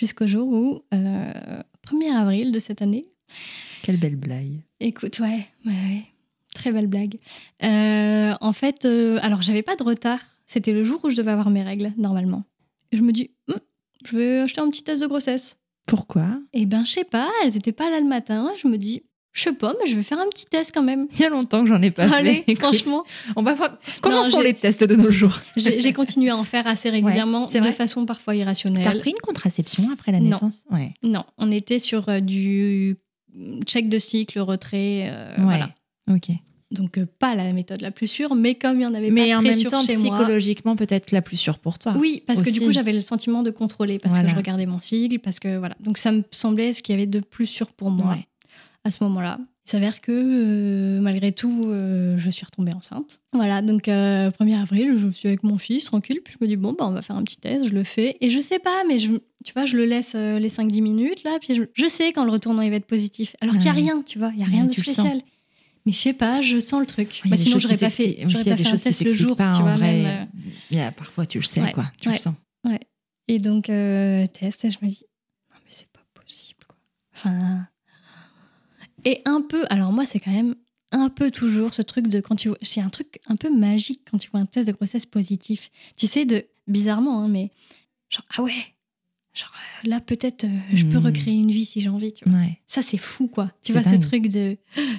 1er avril de cette année. Quelle belle blague. Écoute, ouais. Très belle blague. En fait, alors j'avais pas de retard. C'était le jour où je devais avoir mes règles, normalement. Et je me dis, je vais acheter un petit test de grossesse. Pourquoi ? Eh ben, je sais pas, elles étaient pas là le matin. Je me dis, je sais pas, mais je vais faire un petit test quand même. Il y a longtemps que j'en ai pas fait. Allez, franchement. On va voir. Comment sont les tests de nos jours ? J'ai continué à en faire assez régulièrement, de façon parfois irrationnelle. T'as pris une contraception après la naissance ? Non, on était sur du check de cycle, retrait. Voilà. Ok. Donc, pas la méthode la plus sûre, mais comme il y en avait mais pas en très même sûre temps, chez moi... psychologiquement, peut-être la plus sûre pour toi. Oui, parce aussi. que du coup, j'avais le sentiment de contrôler, parce que je regardais mon cycle, parce que voilà. Donc, ça me semblait ce qu'il y avait de plus sûr pour moi à ce moment-là. Il s'avère que, malgré tout, je suis retombée enceinte. Voilà, donc 1er avril, je suis avec mon fils, tranquille, puis je me dis, bon, on va faire un petit test, je le fais. Et je sais pas, mais tu vois, je le laisse les 5-10 minutes, là, puis je sais quand le retournant il va être positif. Alors qu'il n'y a rien, tu vois, il n'y a rien de spécial. Mais je sais pas, je sens le truc. Sinon, j'aurais pas fait un test le jour, tu vois, même. Parfois, tu le sais, quoi, tu le sens. Ouais. Et donc, test, et je me dis, non, mais c'est pas possible, quoi. Enfin... Et un peu, alors moi, c'est quand même un peu toujours ce truc de quand tu vois, c'est un truc un peu magique quand tu vois un test de grossesse positif. Tu sais, bizarrement, hein, mais genre, ah ouais, genre là, peut-être, je peux recréer une vie si j'ai envie, tu vois. Ouais. Ça, c'est fou, quoi. Tu C'est vois, dingue. ce truc de,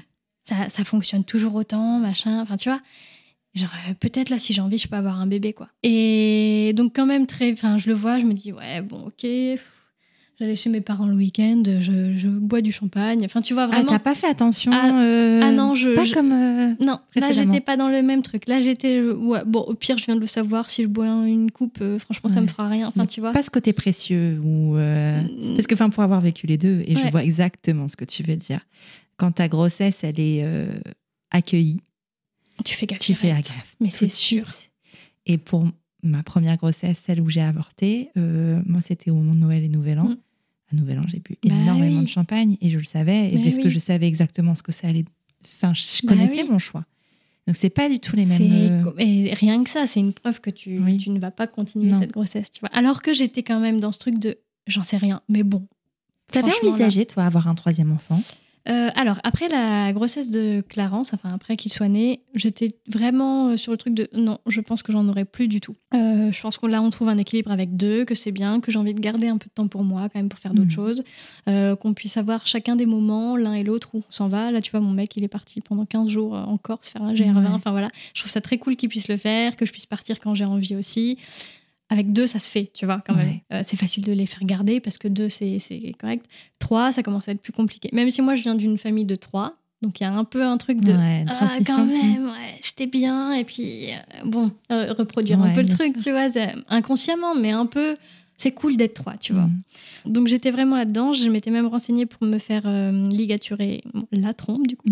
ça fonctionne toujours autant, machin, enfin, tu vois. Genre, peut-être là, si j'ai envie, je peux avoir un bébé, quoi. Et donc, quand même, je le vois, je me dis, ouais, bon, ok. J'allais chez mes parents le week-end, je bois du champagne. Enfin, tu vois, vraiment. Ah, t'as pas fait attention non, comme non, là, j'étais pas dans le même truc. Là, j'étais. Ouais, bon, au pire, je viens de le savoir. Si je bois une coupe, franchement, ça me fera rien. Enfin, tu vois. Pas ce côté précieux. Parce que, pour avoir vécu les deux, et je vois exactement ce que tu veux dire. Quand ta grossesse, elle est accueillie, tu fais gaffe. Mais c'est sûr. Et pour ma première grossesse, celle où j'ai avorté, moi, c'était au moment de Noël et Nouvel An. À Nouvel An, j'ai bu énormément de champagne et je le savais. Et parce que je savais exactement ce que ça allait. Enfin, je connaissais mon choix. Donc, c'est pas du tout les mêmes. Et rien que ça, c'est une preuve que tu ne vas pas continuer cette grossesse. Tu vois. Alors que j'étais quand même dans ce truc de j'en sais rien, mais bon. T'avais envisagé, toi, avoir un troisième enfant ? Alors, après la grossesse de Clarence, enfin après qu'il soit né, j'étais vraiment sur le truc de non, je pense que j'en aurais plus du tout. Je pense qu'on là on trouve un équilibre avec deux, que c'est bien, que j'ai envie de garder un peu de temps pour moi quand même pour faire d'autres choses, qu'on puisse avoir chacun des moments, l'un et l'autre, où on s'en va. Là, tu vois, mon mec, il est parti pendant 15 jours en Corse faire un GR20. Enfin voilà, je trouve ça très cool qu'il puisse le faire, que je puisse partir quand j'ai envie aussi. Avec 2, ça se fait, tu vois, quand même. C'est facile de les faire garder parce que 2, c'est correct. 3, ça commence à être plus compliqué. Même si moi, je viens d'une famille de 3, donc il y a un peu un truc de quand même, c'était bien. Et puis, reproduire un peu le truc, tu vois, inconsciemment, mais un peu, c'est cool d'être 3, tu vois. Donc j'étais vraiment là-dedans. Je m'étais même renseignée pour me faire ligaturer la trompe, du coup.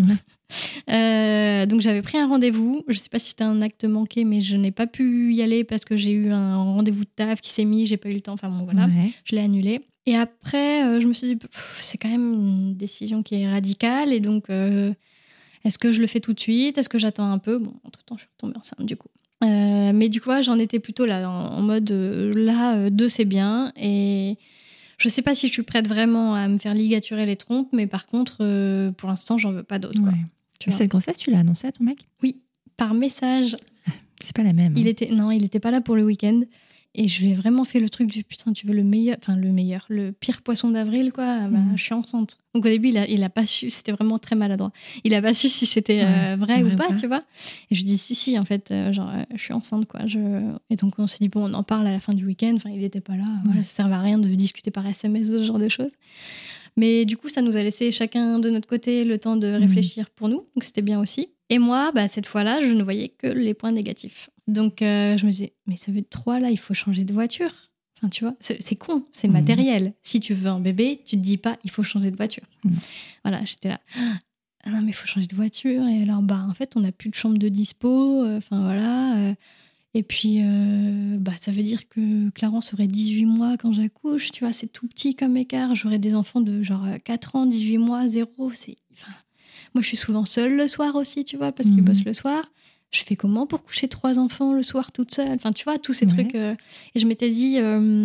Donc j'avais pris un rendez-vous. Je sais pas si c'était un acte manqué, mais je n'ai pas pu y aller parce que j'ai eu un rendez-vous de taf qui s'est mis, j'ai pas eu le temps. Enfin bon, voilà, je l'ai annulé. Et après, je me suis dit, c'est quand même une décision qui est radicale. Et donc, est-ce que je le fais tout de suite ? Est-ce que j'attends un peu ? Bon, entre-temps, je suis retombée enceinte, du coup. Mais du coup, j'en étais plutôt là, en mode, 2, c'est bien. Et je sais pas si je suis prête vraiment à me faire ligaturer les trompes, mais par contre, pour l'instant, j'en veux pas d'autres. Quoi. Et cette grossesse, tu l'as annoncée à ton mec ? Oui, par message. C'est pas la même. Non, il était pas là pour le week-end. Et je lui ai vraiment fait le truc du putain, tu veux le pire poisson d'avril, quoi. Je suis enceinte. Donc au début, il a pas su, c'était vraiment très maladroit. Il a pas su si c'était vrai ou pas, tu vois. Et je dis si, en fait, je suis enceinte, quoi. Et donc on s'est dit, bon, on en parle à la fin du week-end. Enfin, il était pas là. Voilà, ça servait à rien de discuter par SMS, ce genre de choses. Mais du coup, ça nous a laissé chacun de notre côté le temps de réfléchir pour nous. Donc c'était bien aussi. Et moi, cette fois-là, je ne voyais que les points négatifs. Donc, je me disais, mais ça veut dire 3, là, il faut changer de voiture. Enfin, tu vois, c'est con, c'est matériel. Si tu veux un bébé, tu te dis pas, il faut changer de voiture. Voilà, j'étais là. Ah non, mais il faut changer de voiture. Et alors, en fait, on n'a plus de chambre de dispo. Enfin, voilà. Et puis, ça veut dire que Clarence aurait 18 mois quand j'accouche. Tu vois, c'est tout petit comme écart. J'aurais des enfants de genre 4 ans, 18 mois, 0. Moi, je suis souvent seule le soir aussi, tu vois, parce qu'il bosse le soir. Je fais comment pour coucher 3 enfants le soir toute seule ? Enfin, tu vois, tous ces trucs. Et je m'étais dit,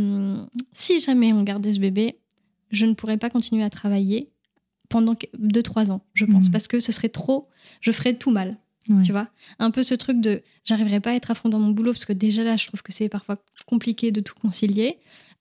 si jamais on gardait ce bébé, je ne pourrais pas continuer à travailler pendant 2-3 ans, je pense. Parce que ce serait trop, je ferais tout mal. Tu vois, un peu ce truc de j'arriverais pas à être à fond dans mon boulot parce que déjà là je trouve que c'est parfois compliqué de tout concilier.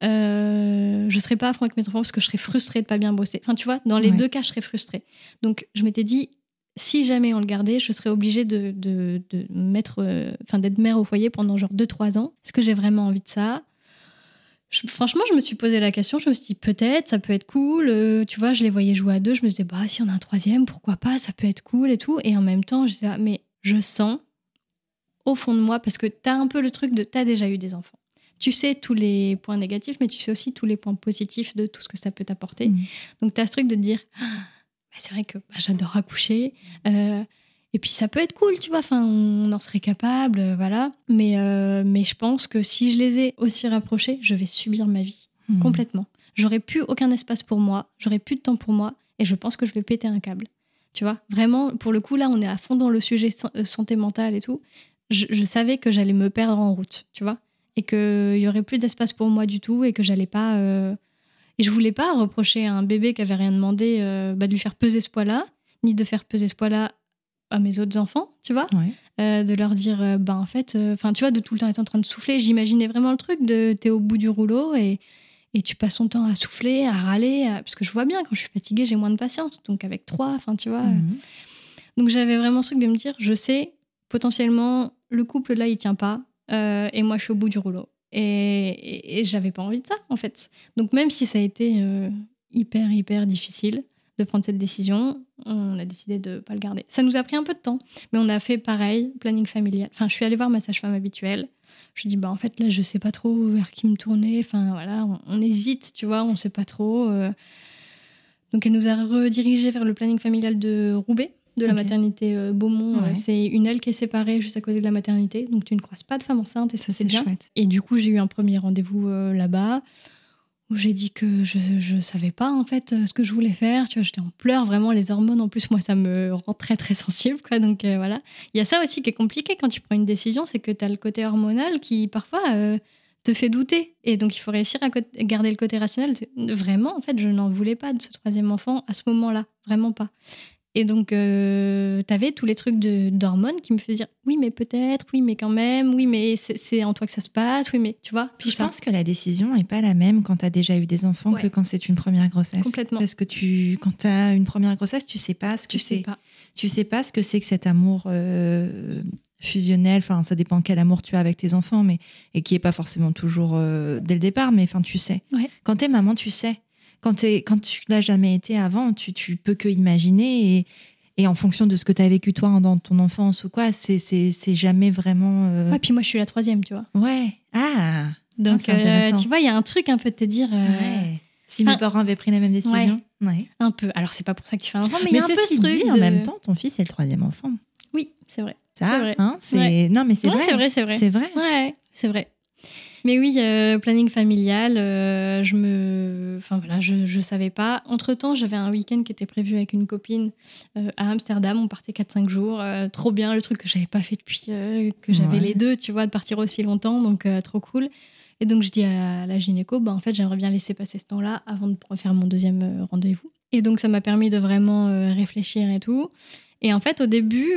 Je serais pas à fond avec mes enfants parce que je serais frustrée de pas bien bosser. Enfin, tu vois, dans les 2 cas je serais frustrée. Donc je m'étais dit, si jamais on le gardait, je serais obligée de mettre, d'être mère au foyer pendant genre 2-3 ans. Est-ce que j'ai vraiment envie de ça ? Franchement, je me suis posé la question, je me suis dit peut-être, ça peut être cool. Tu vois, je les voyais jouer à 2, je me disais, si on a un 3e, pourquoi pas, ça peut être cool et tout. Et en même temps, je disais, mais je sens au fond de moi, parce que t'as un peu le truc de t'as déjà eu des enfants. Tu sais tous les points négatifs, mais tu sais aussi tous les points positifs de tout ce que ça peut t'apporter. Donc t'as ce truc de te dire, c'est vrai que j'adore accoucher. Et puis ça peut être cool, tu vois, on en serait capable, voilà. Mais je pense que si je les ai aussi rapprochés, je vais subir ma vie complètement. J'aurai plus aucun espace pour moi, j'aurai plus de temps pour moi, et je pense que je vais péter un câble. Tu vois, vraiment, pour le coup, là, on est à fond dans le sujet santé mentale et tout. Je savais que j'allais me perdre en route, tu vois, et qu'il y aurait plus d'espace pour moi du tout, et que j'allais pas... Et je voulais pas reprocher à un bébé qui avait rien demandé de lui faire peser ce poids-là. ni de faire peser ce poids-là à mes autres enfants, tu vois. De leur dire, en fait, tu vois, de tout le temps être en train de souffler. J'imaginais vraiment le truc de t'es au bout du rouleau et tu passes ton temps à souffler, à râler, parce que je vois bien, quand je suis fatiguée, j'ai moins de patience. Donc avec 3, tu vois. Donc j'avais vraiment ce truc de me dire, je sais, potentiellement, le couple là, il tient pas, et moi, je suis au bout du rouleau. Et j'avais pas envie de ça, en fait. Donc même si ça a été hyper, hyper difficile de prendre cette décision, on a décidé de pas le garder. Ça nous a pris un peu de temps, mais on a fait pareil, planning familial. Enfin, je suis allée voir ma sage-femme habituelle. Je lui dis, en fait, là, je sais pas trop vers qui me tourner. Enfin, voilà, on hésite, tu vois, on sait pas trop. Donc, elle nous a redirigés vers le planning familial de Roubaix, de la maternité Beaumont. C'est une aile qui est séparée juste à côté de la maternité. Donc, tu ne croises pas de femme enceinte et ça, c'est bien. Chouette. Et du coup, j'ai eu un premier rendez-vous là-bas où j'ai dit que je savais pas, en fait, ce que je voulais faire. Tu vois, j'étais en pleurs, vraiment, les hormones. En plus, moi, ça me rend très, très sensible, quoi. Donc, voilà. Il y a ça aussi qui est compliqué quand tu prends une décision, c'est que tu as le côté hormonal qui, parfois, te fait douter. Et donc, il faut réussir à garder le côté rationnel. Vraiment, en fait, je n'en voulais pas de ce 3e enfant à ce moment-là. Vraiment pas. Et donc, t'avais tous les trucs d'hormones qui me faisaient dire oui, mais peut-être, oui, mais quand même, oui, mais c'est en toi que ça se passe, oui, mais tu vois. Puis je pense que la décision n'est pas la même quand t'as déjà eu des enfants que quand c'est une première grossesse. Complètement. Parce que quand t'as une première grossesse, tu sais pas ce que c'est. Tu sais pas ce que c'est que cet amour fusionnel. Enfin, ça dépend quel amour tu as avec tes enfants, et qui est pas forcément toujours dès le départ, mais enfin, tu sais. Ouais. Quand t'es maman, tu sais. Quand tu l'as jamais été avant, tu peux que imaginer et en fonction de ce que tu as vécu toi dans ton enfance ou quoi, c'est jamais vraiment. Ouais, puis moi je suis la 3e, tu vois. Ouais. Donc c'est intéressant. tu vois, il y a un truc un peu de te dire. Si mes parents avaient pris la même décision. Ouais. Un peu. Alors c'est pas pour ça que tu fais un enfant, mais il y a un peu ce truc. En même temps, ton fils est le 3e enfant. Oui, c'est vrai. Ça, c'est vrai. Hein, Non, mais c'est vrai. C'est vrai. C'est vrai. Ouais, c'est vrai. Mais oui, planning familial, je savais pas. Entre-temps, j'avais un week-end qui était prévu avec une copine à Amsterdam. On partait 4-5 jours. Trop bien, le truc que j'avais pas fait depuis que j'avais les 2, tu vois, de partir aussi longtemps. Donc, trop cool. Et donc, je dis à la gynéco, en fait, j'aimerais bien laisser passer ce temps-là avant de faire mon 2e rendez-vous. Et donc, ça m'a permis de vraiment réfléchir et tout. Et en fait, au début,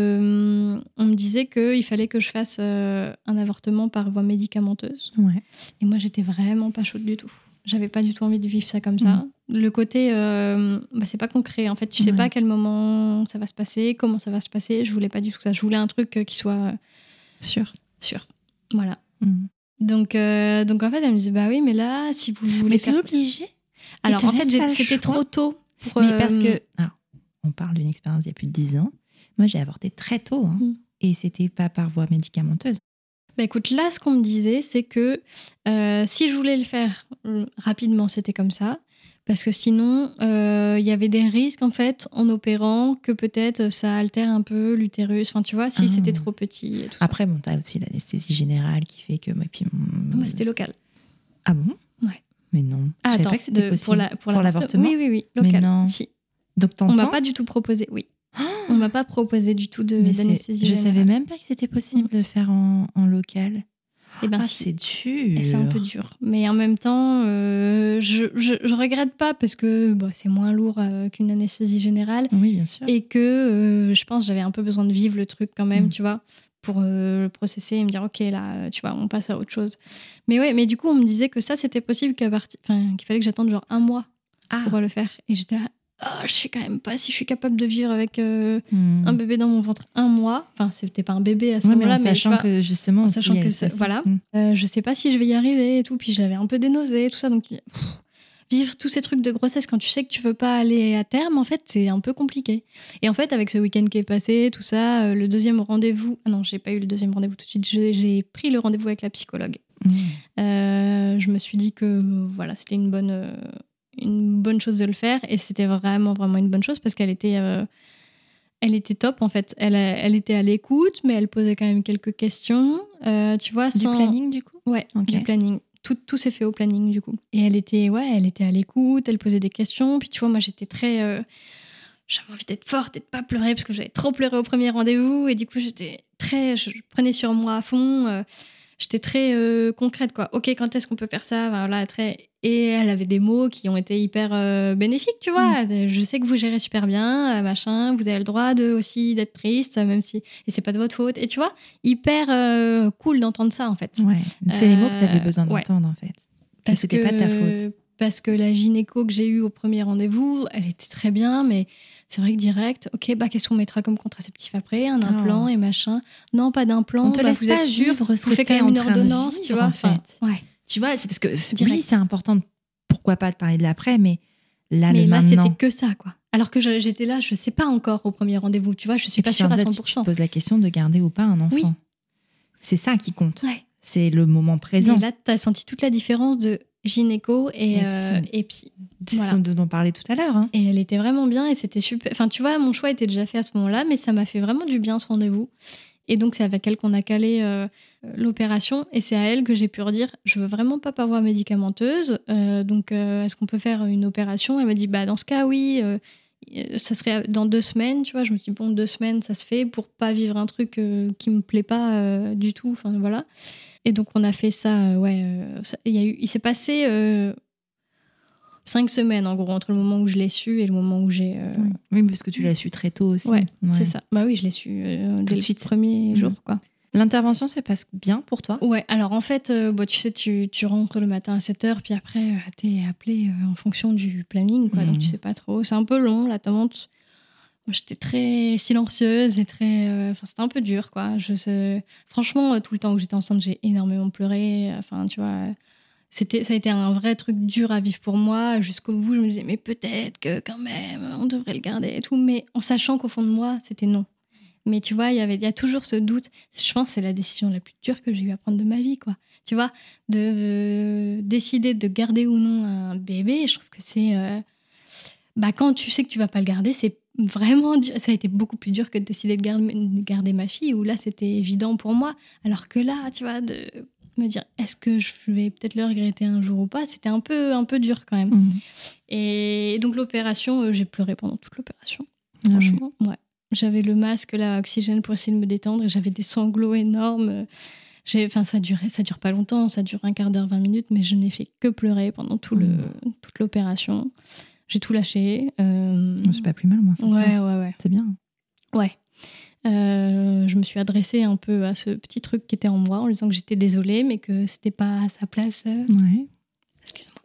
on me disait qu'il fallait que je fasse un avortement par voie médicamenteuse. Ouais. Et moi, j'étais vraiment pas chaude du tout. J'avais pas du tout envie de vivre ça comme ça. Le côté, c'est pas concret. En fait, tu sais pas à quel moment ça va se passer, comment ça va se passer. Je voulais pas du tout ça. Je voulais un truc qui soit sûr. Voilà. Donc, en fait, elle me disait, oui, mais là, si vous voulez. Mais t'es obligée. Alors, en fait, c'était trop tôt. Mais parce que. Alors, on parle d'une expérience il y a plus de 10 ans. Moi, j'ai avorté très tôt. Et c'était pas par voie médicamenteuse. Écoute, là, ce qu'on me disait, c'est que si je voulais le faire rapidement, c'était comme ça. Parce que sinon, il y avait des risques, en fait, en opérant, que peut-être ça altère un peu l'utérus. Enfin, tu vois, si c'était trop petit. Et tout Après, t'as aussi l'anesthésie générale qui fait que... Moi, c'était local. Ah bon ? Ouais. Mais non. Je savais pas que c'était possible. Pour l'avortement. Oui, local. Mais non. Si. Donc, t'entends ? On m'a pas du tout proposé, oui. On m'a pas proposé du tout d'anesthésie générale. Je savais même pas que c'était possible de faire en local. C'est dur. Et c'est un peu dur. Mais en même temps, je regrette pas parce que c'est moins lourd qu'une anesthésie générale. Oui, bien sûr. Et que je pense que j'avais un peu besoin de vivre le truc quand même, tu vois, pour le processer et me dire, OK, là, tu vois, on passe à autre chose. Mais ouais, mais du coup, on me disait que ça, c'était possible qu'il fallait que j'attende genre 1 mois pour le faire. Et j'étais là, je sais quand même pas si je suis capable de vivre avec un bébé dans mon ventre 1 mois. Enfin, c'était pas un bébé à ce moment-là, mais sachant que justement, voilà, je sais pas si je vais y arriver et tout. Puis j'avais un peu des nausées et tout ça, donc vivre tous ces trucs de grossesse quand tu sais que tu veux pas aller à terme, en fait, c'est un peu compliqué. Et en fait, avec ce week-end qui est passé, tout ça, le 2e rendez-vous, non, j'ai pas eu le 2e rendez-vous tout de suite. J'ai pris le rendez-vous avec la psychologue. Je me suis dit que voilà, c'était une bonne chose de le faire, et c'était vraiment vraiment une bonne chose parce qu'elle était top, en fait. Elle était à l'écoute, mais elle posait quand même quelques questions, tu vois, du planning du coup. Ouais, du planning. Tout s'est fait au planning du coup. Et elle était à l'écoute, elle posait des questions, puis tu vois, moi j'étais très j'avais envie d'être forte et de pas pleurer parce que j'avais trop pleuré au premier rendez-vous, et du coup je prenais sur moi à fond. j'étais très concrète, quoi. Ok, quand est-ce qu'on peut faire ça? Voilà, et elle avait des mots qui ont été hyper bénéfiques, tu vois. Je sais que vous gérez super bien, machin. Vous avez le droit aussi d'être triste, même si et c'est pas de votre faute. Et tu vois, hyper cool d'entendre ça, en fait. Ouais, c'est les mots que tu avais besoin d'entendre, en fait. Parce c'était pas de ta faute. Parce que la gynéco que j'ai eue au premier rendez-vous, elle était très bien, mais c'est vrai que direct, ok, qu'est-ce qu'on mettra comme contraceptif après? Un implant et machin. Non, pas d'implant. On te laisse vous pas êtes sûr, vivre ce vous que faites quand même une ordonnance, tu vois. En fait. Tu vois, c'est parce que oui, c'est important. Pourquoi pas de parler de l'après, mais là, mais le là, maintenant. c'était que ça, quoi. Alors que j'étais là, je sais pas encore au premier rendez-vous, tu vois, je suis pas sûre à 100%. Tu te poses la question de garder ou pas un enfant. Oui. C'est ça qui compte. Ouais. C'est le moment présent. Et là, tu as senti toute la différence de gynéco et psy. C'est ce dont on parlait tout à l'heure. Hein. Et elle était vraiment bien et c'était super. Enfin, tu vois, mon choix était déjà fait à ce moment-là, mais ça m'a fait vraiment du bien ce rendez-vous. Et donc, c'est avec elle qu'on a calé l'opération. Et c'est à elle que j'ai pu redire, je veux vraiment pas par voie médicamenteuse. Donc, est-ce qu'on peut faire une opération? Elle m'a dit, dans ce cas, oui. Ça serait dans 2 semaines, tu vois. Je me suis dit, bon, 2 semaines, ça se fait pour pas vivre un truc qui me plaît pas du tout. Enfin, voilà. Et donc, on a fait ça, il s'est passé 5 semaines, en gros, entre le moment où je l'ai su et le moment où j'ai... Oui, parce que tu l'as su très tôt aussi. Ouais. C'est ça. Oui, je l'ai su dès le premier jour, quoi. L'intervention se passe bien pour toi? Ouais, alors en fait, tu sais, tu rentres le matin à 7h, puis après, t'es appelé en fonction du planning, quoi. Donc, tu sais pas trop. C'est un peu long, l'attente. Moi, j'étais très silencieuse et très... c'était un peu dur, quoi. Franchement, tout le temps où j'étais enceinte, j'ai énormément pleuré. Enfin, tu vois... Ça a été un vrai truc dur à vivre pour moi. Jusqu'au bout, je me disais, mais peut-être que quand même, on devrait le garder et tout. Mais en sachant qu'au fond de moi, c'était non. Mais tu vois, il y a toujours ce doute. Je pense que c'est la décision la plus dure que j'ai eu à prendre de ma vie, quoi. Tu vois, de décider de garder ou non un bébé, je trouve que c'est... quand tu sais que tu vas pas le garder, c'est vraiment dur. Ça a été beaucoup plus dur que de décider de garder ma fille, où là, c'était évident pour moi. Alors que là, tu vois, de me dire, est-ce que je vais peut-être le regretter un jour ou pas, c'était un peu dur quand même. Et donc l'opération, j'ai pleuré pendant toute l'opération. Franchement, ouais. J'avais le masque là, oxygène pour essayer de me détendre et j'avais des sanglots énormes. Ça dure pas longtemps, ça dure un quart d'heure, 20 minutes, mais je n'ai fait que pleurer pendant toute l'opération. J'ai tout lâché. C'est pas plus mal, moi, ça. Ouais. C'est bien. Ouais. Je me suis adressée un peu à ce petit truc qui était en moi en disant que j'étais désolée, mais que c'était pas à sa place. Ouais. Excuse-moi.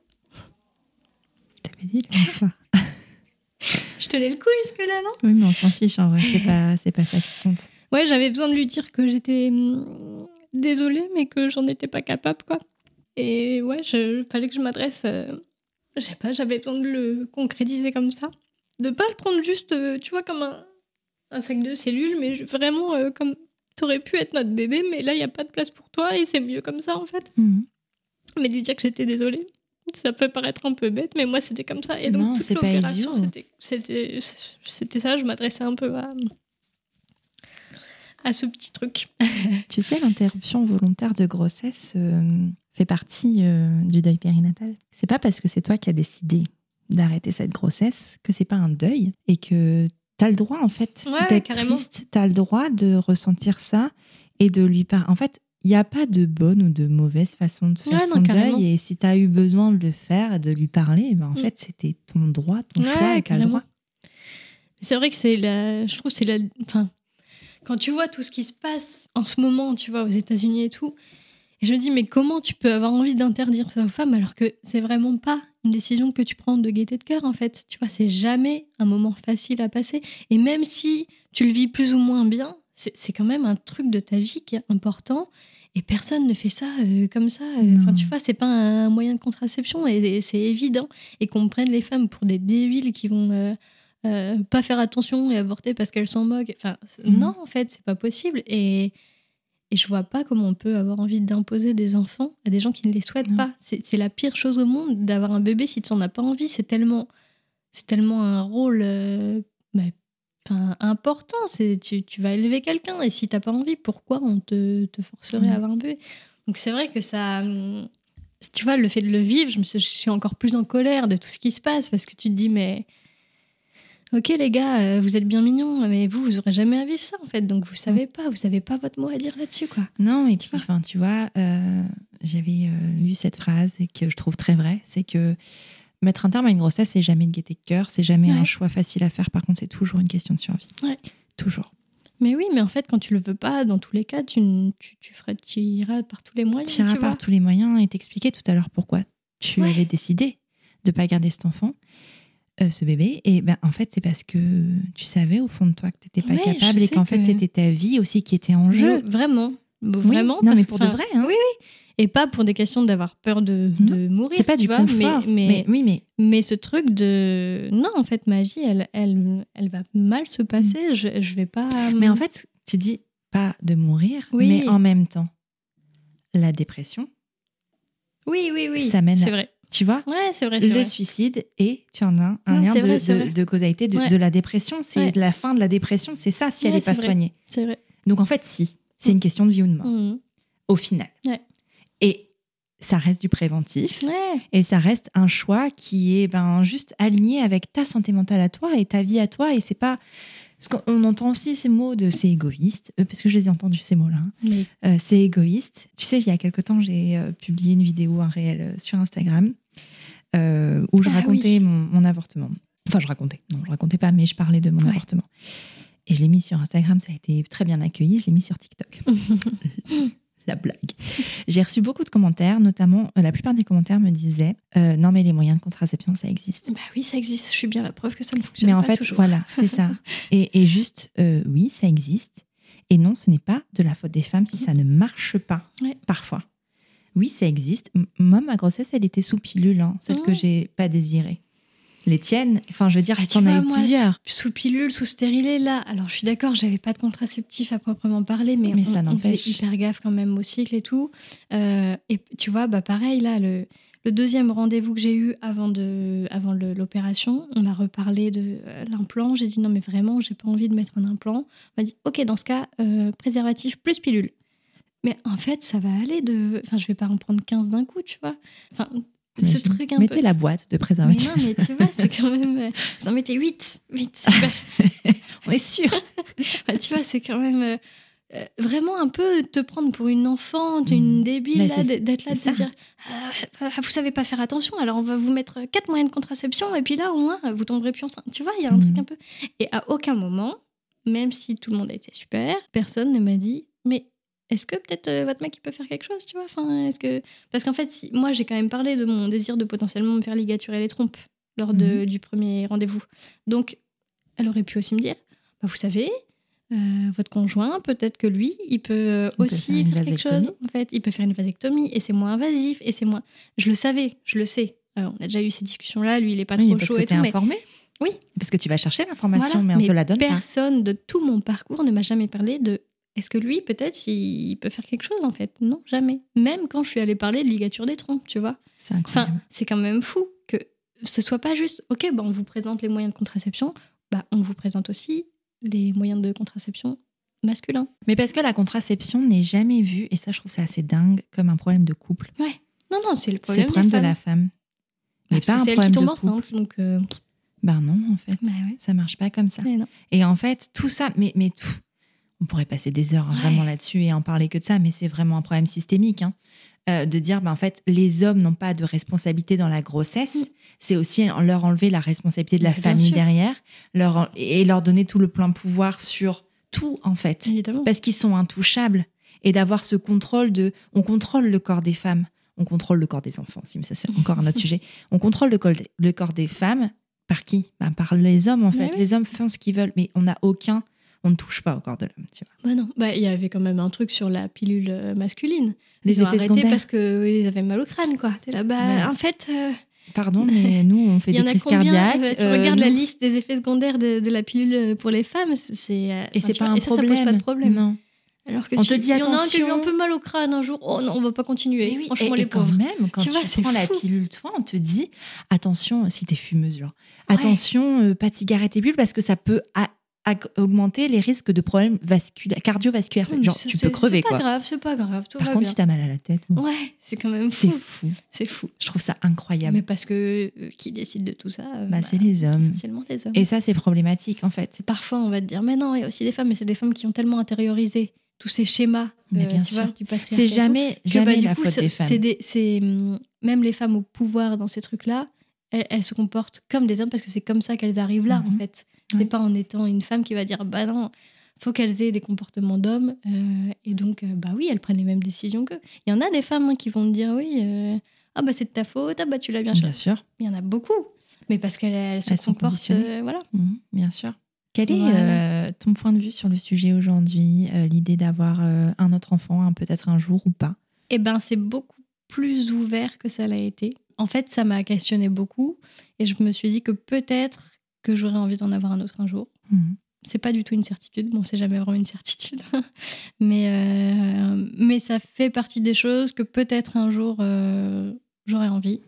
Je t'avais dit le soir. Je tenais le coup jusque-là, non? Oui, mais on s'en fiche, en vrai. C'est pas ça qui compte. Ouais, j'avais besoin de lui dire que j'étais désolée, mais que j'en étais pas capable, quoi. Et ouais, fallait que je m'adresse... je sais pas, j'avais besoin de le concrétiser comme ça. De pas le prendre juste, tu vois, comme un sac de cellules, mais vraiment comme t'aurais pu être notre bébé, mais là, il n'y a pas de place pour toi et c'est mieux comme ça, en fait. Mais lui dire que j'étais désolée. Ça peut paraître un peu bête, mais moi, c'était comme ça. Et donc, toute l'opération, c'était ça. Je m'adressais un peu à ce petit truc. Tu sais, l'interruption volontaire de grossesse fait partie du deuil périnatal. C'est pas parce que c'est toi qui as décidé d'arrêter cette grossesse que c'est pas un deuil et que t'as le droit, en fait, d'être triste. T'as le droit de ressentir ça et de lui parler. En fait, il n'y a pas de bonne ou de mauvaise façon de faire son deuil. Et si tu as eu besoin de le faire et de lui parler, en fait, c'était ton droit, ton choix et tu as le droit. C'est vrai que je trouve que c'est enfin, quand tu vois tout ce qui se passe en ce moment, tu vois, aux États-Unis et tout, et je me dis, mais comment tu peux avoir envie d'interdire ça aux femmes alors que c'est vraiment pas une décision que tu prends de gaieté de cœur, en fait. Tu vois, c'est jamais un moment facile à passer. Et même si tu le vis plus ou moins bien, c'est quand même un truc de ta vie qui est important et personne ne fait ça comme ça. Enfin, tu vois, c'est pas un moyen de contraception et c'est évident. Et qu'on prenne les femmes pour des débiles qui vont pas faire attention et avorter parce qu'elles s'en moquent. Enfin, non, en fait, c'est pas possible. Et je vois pas comment on peut avoir envie d'imposer des enfants à des gens qui ne les souhaitent pas. C'est la pire chose au monde d'avoir un bébé si tu n'en as pas envie. C'est tellement un rôle... important, tu vas élever quelqu'un et si t'as pas envie, pourquoi on te forcerait à avoir un bébé? Donc c'est vrai que ça, tu vois, le fait de le vivre, je suis encore plus en colère de tout ce qui se passe parce que tu te dis mais Ok les gars, vous êtes bien mignons, mais vous aurez jamais à vivre ça en fait, donc vous savez pas votre mot à dire là-dessus quoi. Non, et puis tu vois, j'avais lu cette phrase et que je trouve très vraie, c'est que mettre un terme à une grossesse, c'est jamais une gaieté de cœur, c'est jamais un choix facile à faire, par contre c'est toujours une question de survie. Toujours. Mais oui, mais en fait quand tu le veux pas, dans tous les cas, tu iras par tous les moyens. Tu iras par tous les moyens, et t'expliquer tout à l'heure pourquoi tu avais décidé de pas garder cet enfant. Ce bébé, et ben en fait c'est parce que tu savais au fond de toi que t'étais pas capable et qu'en fait c'était ta vie aussi qui était en jeu. Vraiment. Non mais pour de vrai. Hein. Oui. Et pas pour des questions d'avoir peur de mourir. C'est pas du confort. Mais ce truc de non en fait ma vie elle va mal se passer. Je vais pas. Mais en fait tu dis pas de mourir, mais en même temps la dépression. Oui. Ça mène. C'est vrai. Tu vois, c'est vrai. Le suicide, et tu en as un lien de causalité de la dépression. C'est la fin de la dépression, c'est ça, si elle n'est pas soignée. C'est vrai. Donc en fait, c'est une question de vie ou de mort, au final. Et ça reste du préventif, et ça reste un choix qui est juste aligné avec ta santé mentale à toi et ta vie à toi. Et c'est pas... Parce qu'on entend aussi ces mots de c'est égoïste, parce que je les ai entendus ces mots-là. C'est égoïste. Tu sais, il y a quelque temps, j'ai publié une vidéo, un réel sur Instagram, où je racontais mon avortement. Enfin, je racontais pas, mais je parlais de mon avortement. Et je l'ai mis sur Instagram, ça a été très bien accueilli. Je l'ai mis sur TikTok. La blague. J'ai reçu beaucoup de commentaires, notamment la plupart des commentaires me disaient non mais les moyens de contraception ça existe. Bah oui ça existe, je suis bien la preuve que ça ne fonctionne pas. Mais en fait toujours. voilà c'est ça. Et juste oui ça existe et non ce n'est pas de la faute des femmes si ça ne marche pas parfois. Oui ça existe. Moi ma grossesse elle était sous pilule, celle que j'ai pas désirée. Les tiennes, enfin je veux dire, t'en as eu plusieurs. Sous pilule, sous stérilet, là. Alors je suis d'accord, j'avais pas de contraceptif à proprement parler, mais on faisait hyper gaffe quand même au cycle et tout. Et tu vois, pareil, là, le deuxième rendez-vous que j'ai eu avant l'opération, on m'a reparlé de l'implant. J'ai dit non, mais vraiment, j'ai pas envie de mettre un implant. On m'a dit ok, dans ce cas, préservatif plus pilule. Mais en fait, ça va aller Enfin, je vais pas en prendre 15 d'un coup, tu vois. Enfin, ce truc un mettez peu... la boîte de préservatif. Mais non, mais tu vois, c'est quand même... Vous en mettez 8, super. On est sûr. Tu vois, c'est quand même vraiment un peu te prendre pour une enfant, une débile, là, d'être là, de te dire vous savez pas faire attention, alors on va vous mettre 4 moyens de contraception, et puis là, au moins, vous tomberez plus enceinte. Tu vois, il y a un truc un peu... Et à aucun moment, même si tout le monde a été super, personne ne m'a dit « Mais est-ce que peut-être votre mec il peut faire quelque chose, tu vois, enfin, est-ce que... » Parce qu'en fait, moi, j'ai quand même parlé de mon désir de potentiellement me faire ligaturer les trompes lors du premier rendez-vous. Donc, elle aurait pu aussi me dire vous savez, votre conjoint, peut-être que lui, il peut aussi faire quelque chose. En fait, il peut faire une vasectomie et c'est moins invasif et c'est moins... Je le savais, je le sais. On a déjà eu ces discussions-là. Lui, il est pas trop chaud et tout. Mais informé. Oui. Parce que tu vas chercher l'information, mais on te la donne pas. Personne de tout mon parcours ne m'a jamais parlé de... Est-ce que lui, peut-être, il peut faire quelque chose, en fait? Non, jamais. Même quand je suis allée parler de ligature des trompes, tu vois. C'est incroyable. Enfin, c'est quand même fou que ce soit pas juste, ok, on vous présente les moyens de contraception, on vous présente aussi les moyens de contraception masculins. Mais parce que la contraception n'est jamais vue, et ça, je trouve ça assez dingue, comme un problème de couple. Ouais. Non, c'est le problème, de la femme. Mais pas un c'est problème elle qui tombe de enceinte, donc... non, en fait. Ça marche pas comme ça. Et en fait, tout ça... Mais on pourrait passer des heures vraiment là-dessus et en parler que de ça, mais c'est vraiment un problème systémique. De dire, en fait, les hommes n'ont pas de responsabilité dans la grossesse. C'est aussi leur enlever la responsabilité de la famille derrière et leur donner tout le plein pouvoir sur tout, en fait. Évidemment. Parce qu'ils sont intouchables. Et d'avoir ce contrôle on contrôle le corps des femmes. On contrôle le corps des enfants aussi, mais ça, c'est encore un autre sujet. On contrôle le corps des femmes. Par qui? Par les hommes, en fait. Les hommes font ce qu'ils veulent, mais on ne touche pas au corps de l'homme, tu vois. Non. Il y avait quand même un truc sur la pilule masculine. Les effets secondaires. Parce qu'ils avaient mal au crâne, quoi. T'es là, en fait... Pardon, mais nous, on fait des crises cardiaques. Tu regardes la liste des effets secondaires de la pilule pour les femmes, c'est... Et c'est pas un problème. Ça pose pas de problème. Non. Alors que on te dit, il y en a un qui a eu attention... un peu mal au crâne un jour, oh non, on va pas continuer. Franchement, les quand pauvres. Même, quand tu prends la pilule, toi, on te dit, attention, si t'es fumeuse, genre, attention, pas de cigarette et pilule, parce que ça peut augmenter les risques de problèmes cardiovasculaires. Genre, tu peux crever, quoi. C'est pas grave, tout Par va contre, bien. si t'as mal à la tête... Bon, Ouais, c'est quand même fou. c'est fou. C'est fou. Je trouve ça incroyable. Mais parce que qui décide de tout ça c'est les hommes. Essentiellement les hommes. Et ça, c'est problématique, en fait. Parfois, on va te dire, mais non, il y a aussi des femmes, mais c'est des femmes qui ont tellement intériorisé tous ces schémas Mais bien tu sûr. vois, du patriarcat. C'est jamais la faute des femmes. Même les femmes au pouvoir dans ces trucs-là, elles se comportent comme des hommes parce que c'est comme ça qu'elles arrivent là, en fait. C'est pas en étant une femme qui va dire, bah non, faut qu'elles aient des comportements d'hommes. Et donc, bah oui, elles prennent les mêmes décisions qu'eux. Il y en a des femmes qui vont te dire, oui, ah bah c'est de ta faute, ah bah tu l'as bien Bien sûr. Il y en a beaucoup. Mais parce qu'elles se sont comportent, conditionnées. voilà. Bien sûr. Quel est ton point de vue sur le sujet aujourd'hui, l'idée d'avoir un autre enfant, peut-être un jour ou pas? Eh ben, c'est beaucoup plus ouvert que ça l'a été. En fait, ça m'a questionné beaucoup et je me suis dit que peut-être que j'aurais envie d'en avoir un autre un jour. C'est pas du tout une certitude. Bon, c'est jamais vraiment une certitude. mais ça fait partie des choses que peut-être un jour j'aurais envie.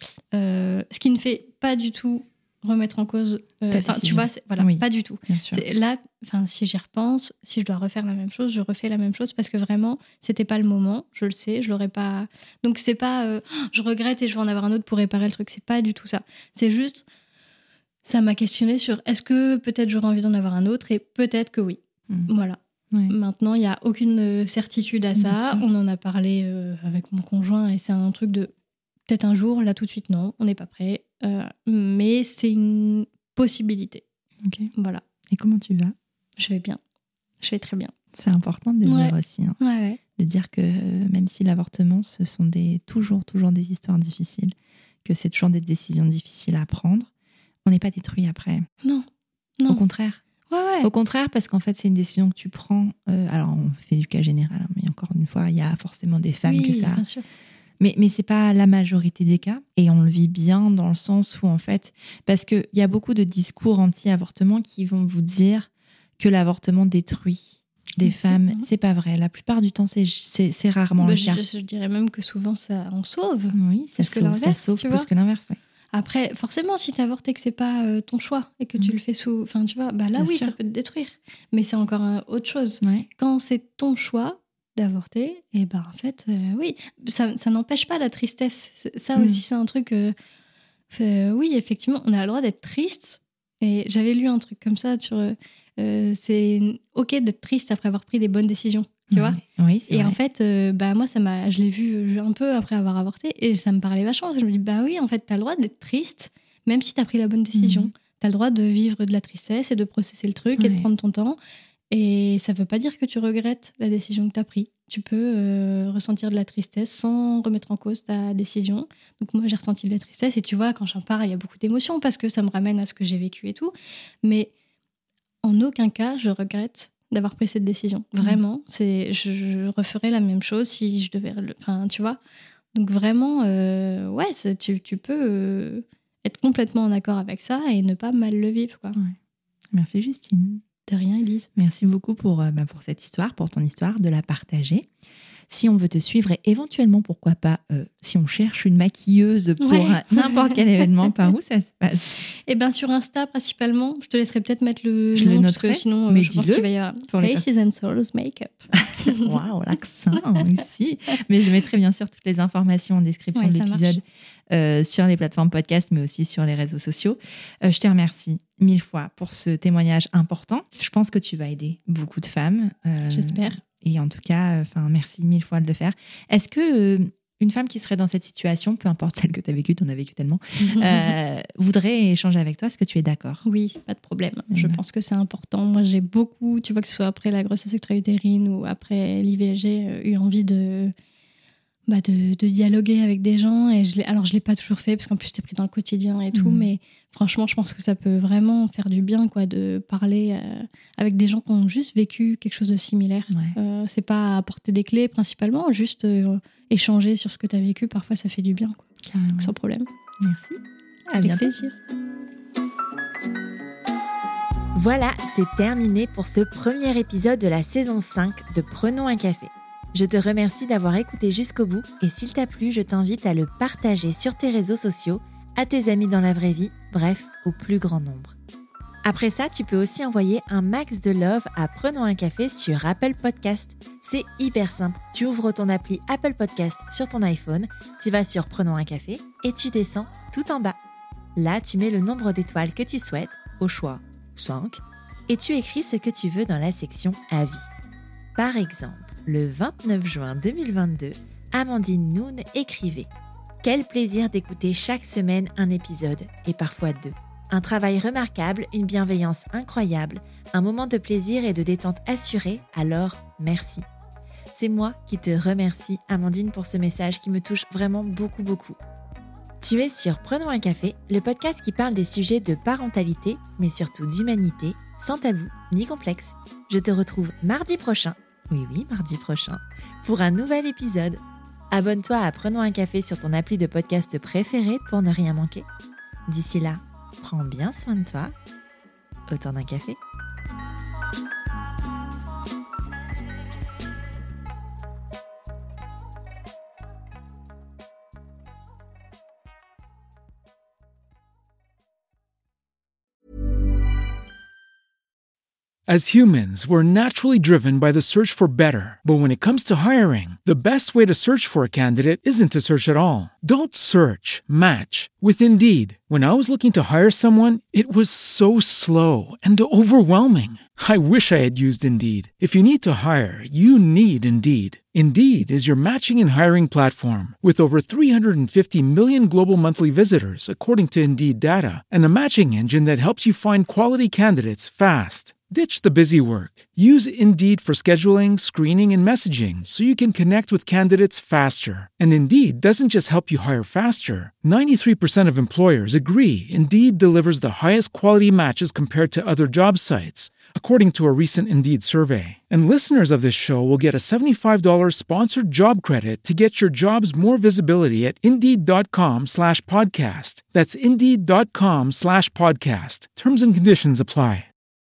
Ce qui ne fait pas du tout remettre en cause tu vois, pas du tout. Là, si j'y repense, si je dois refaire la même chose, je refais la même chose parce que vraiment c'était pas le moment, je le sais, je l'aurais pas. Donc c'est pas je regrette et je vais en avoir un autre pour réparer le truc, c'est pas du tout ça. C'est juste ça m'a questionné sur est-ce que peut-être j'aurais envie d'en avoir un autre et peut-être que oui. Voilà. Maintenant, il n'y a aucune certitude à ça. On en a parlé avec mon conjoint et c'est un truc de peut-être un jour, là tout de suite non, on n'est pas prêt. Mais c'est une possibilité. Voilà. Et comment tu vas? Je vais bien. Je vais très bien. C'est important de le dire aussi. De dire que même si l'avortement, ce sont toujours des histoires difficiles, que c'est toujours des décisions difficiles à prendre, on n'est pas détruit après. Non. Au contraire. Ouais. Au contraire, parce qu'en fait, c'est une décision que tu prends. Alors, on fait du cas général, mais encore une fois, il y a forcément des femmes que ça... Bien sûr. Mais c'est pas la majorité des cas. Et on le vit bien dans le sens où, en fait, parce qu'il y a beaucoup de discours anti-avortement qui vont vous dire que l'avortement détruit des femmes. C'est pas vrai. La plupart du temps, c'est rarement le cas. Je dirais même que souvent, ça en sauve. Oui, ça sauve plus que l'inverse. Ouais. Après, forcément, si t'avortes et que c'est pas ton choix et que tu le fais sous... Enfin, tu vois, bah là, bien sûr. Ça peut te détruire. Mais c'est encore autre chose. Quand c'est ton choix d'avorter, et ben en fait, oui, ça n'empêche pas la tristesse. Ça aussi, c'est un truc... oui, effectivement, on a le droit d'être triste. Et j'avais lu un truc comme ça sur... c'est OK d'être triste après avoir pris des bonnes décisions. Tu vois? Oui, et vrai. En fait, moi, je l'ai vu un peu après avoir avorté et ça me parlait vachement. Je me dis, bah oui, en fait, t'as le droit d'être triste, même si t'as pris la bonne décision. T'as le droit de vivre de la tristesse et de processer le truc et de prendre ton temps. Et ça veut pas dire que tu regrettes la décision que t'as prise. Tu peux ressentir de la tristesse sans remettre en cause ta décision. Donc moi, j'ai ressenti de la tristesse et tu vois, quand j'en parle, il y a beaucoup d'émotions parce que ça me ramène à ce que j'ai vécu et tout. Mais en aucun cas, je regrette d'avoir pris cette décision. Vraiment, je referais la même chose si je devais... Enfin, tu vois. Donc vraiment, tu peux être complètement en accord avec ça et ne pas mal le vivre, quoi. Merci Justine. De rien, Élise. Merci beaucoup pour cette histoire, pour ton histoire, de la partager. Si on veut te suivre et éventuellement, pourquoi pas, si on cherche une maquilleuse pour n'importe quel événement, par où ça se passe? Eh bien, sur Insta, principalement. Je te laisserai peut-être mettre le nom, parce que sinon, mais je pense qu'il va y avoir Faces and Souls Makeup. Waouh, l'accent ici. Mais je mettrai bien sûr toutes les informations en description de l'épisode sur les plateformes podcast, mais aussi sur les réseaux sociaux. Je te remercie 1000 fois pour ce témoignage important. Je pense que tu vas aider beaucoup de femmes. J'espère. Et en tout cas, merci 1000 fois de le faire. Est-ce que une femme qui serait dans cette situation, peu importe celle que tu as vécue, tu en as vécu tellement, voudrait échanger avec toi? Est-ce que tu es d'accord? Oui, pas de problème. Je pense que c'est important. Moi, j'ai beaucoup, tu vois, que ce soit après la grossesse extra-utérine ou après l'IVG, eu envie de dialoguer avec des gens. Et je l'ai pas toujours fait, parce qu'en plus, t'es pris dans le quotidien et tout. Mais franchement, je pense que ça peut vraiment faire du bien, quoi, de parler avec des gens qui ont juste vécu quelque chose de similaire. C'est pas apporter des clés, principalement, juste échanger sur ce que t'as vécu. Parfois, ça fait du bien, quoi. Donc, sans problème. Merci. Avec plaisir. Voilà, c'est terminé pour ce premier épisode de la saison 5 de Prenons un café. Je te remercie d'avoir écouté jusqu'au bout et s'il t'a plu, je t'invite à le partager sur tes réseaux sociaux, à tes amis dans la vraie vie, bref, au plus grand nombre. Après ça, tu peux aussi envoyer un max de love à Prenons un café sur Apple Podcast. C'est hyper simple. Tu ouvres ton appli Apple Podcast sur ton iPhone, tu vas sur Prenons un café et tu descends tout en bas. Là, tu mets le nombre d'étoiles que tu souhaites, au choix 5, et tu écris ce que tu veux dans la section Avis. Par exemple, le 29 juin 2022, Amandine Noun écrivait « Quel plaisir d'écouter chaque semaine un épisode, et parfois 2. Un travail remarquable, une bienveillance incroyable, un moment de plaisir et de détente assuré, alors merci. » C'est moi qui te remercie, Amandine, pour ce message qui me touche vraiment beaucoup. Tu es sur Prenons un café, le podcast qui parle des sujets de parentalité, mais surtout d'humanité, sans tabou ni complexe. Je te retrouve mardi prochain, mardi prochain, pour un nouvel épisode. Abonne-toi à Prenons un café sur ton appli de podcast préféré pour ne rien manquer. D'ici là, prends bien soin de toi. Autour d'un café. As humans, we're naturally driven by the search for better. But when it comes to hiring, the best way to search for a candidate isn't to search at all. Don't search, match with Indeed. When I was looking to hire someone, it was so slow and overwhelming. I wish I had used Indeed. If you need to hire, you need Indeed. Indeed is your matching and hiring platform with over 350 million global monthly visitors, according to Indeed data, and a matching engine that helps you find quality candidates fast. Ditch the busy work. Use Indeed for scheduling, screening, and messaging so you can connect with candidates faster. And Indeed doesn't just help you hire faster. 93% of employers agree Indeed delivers the highest quality matches compared to other job sites, according to a recent Indeed survey. And listeners of this show will get a $75 sponsored job credit to get your jobs more visibility at Indeed.com/podcast. That's Indeed.com/podcast. Terms and conditions apply.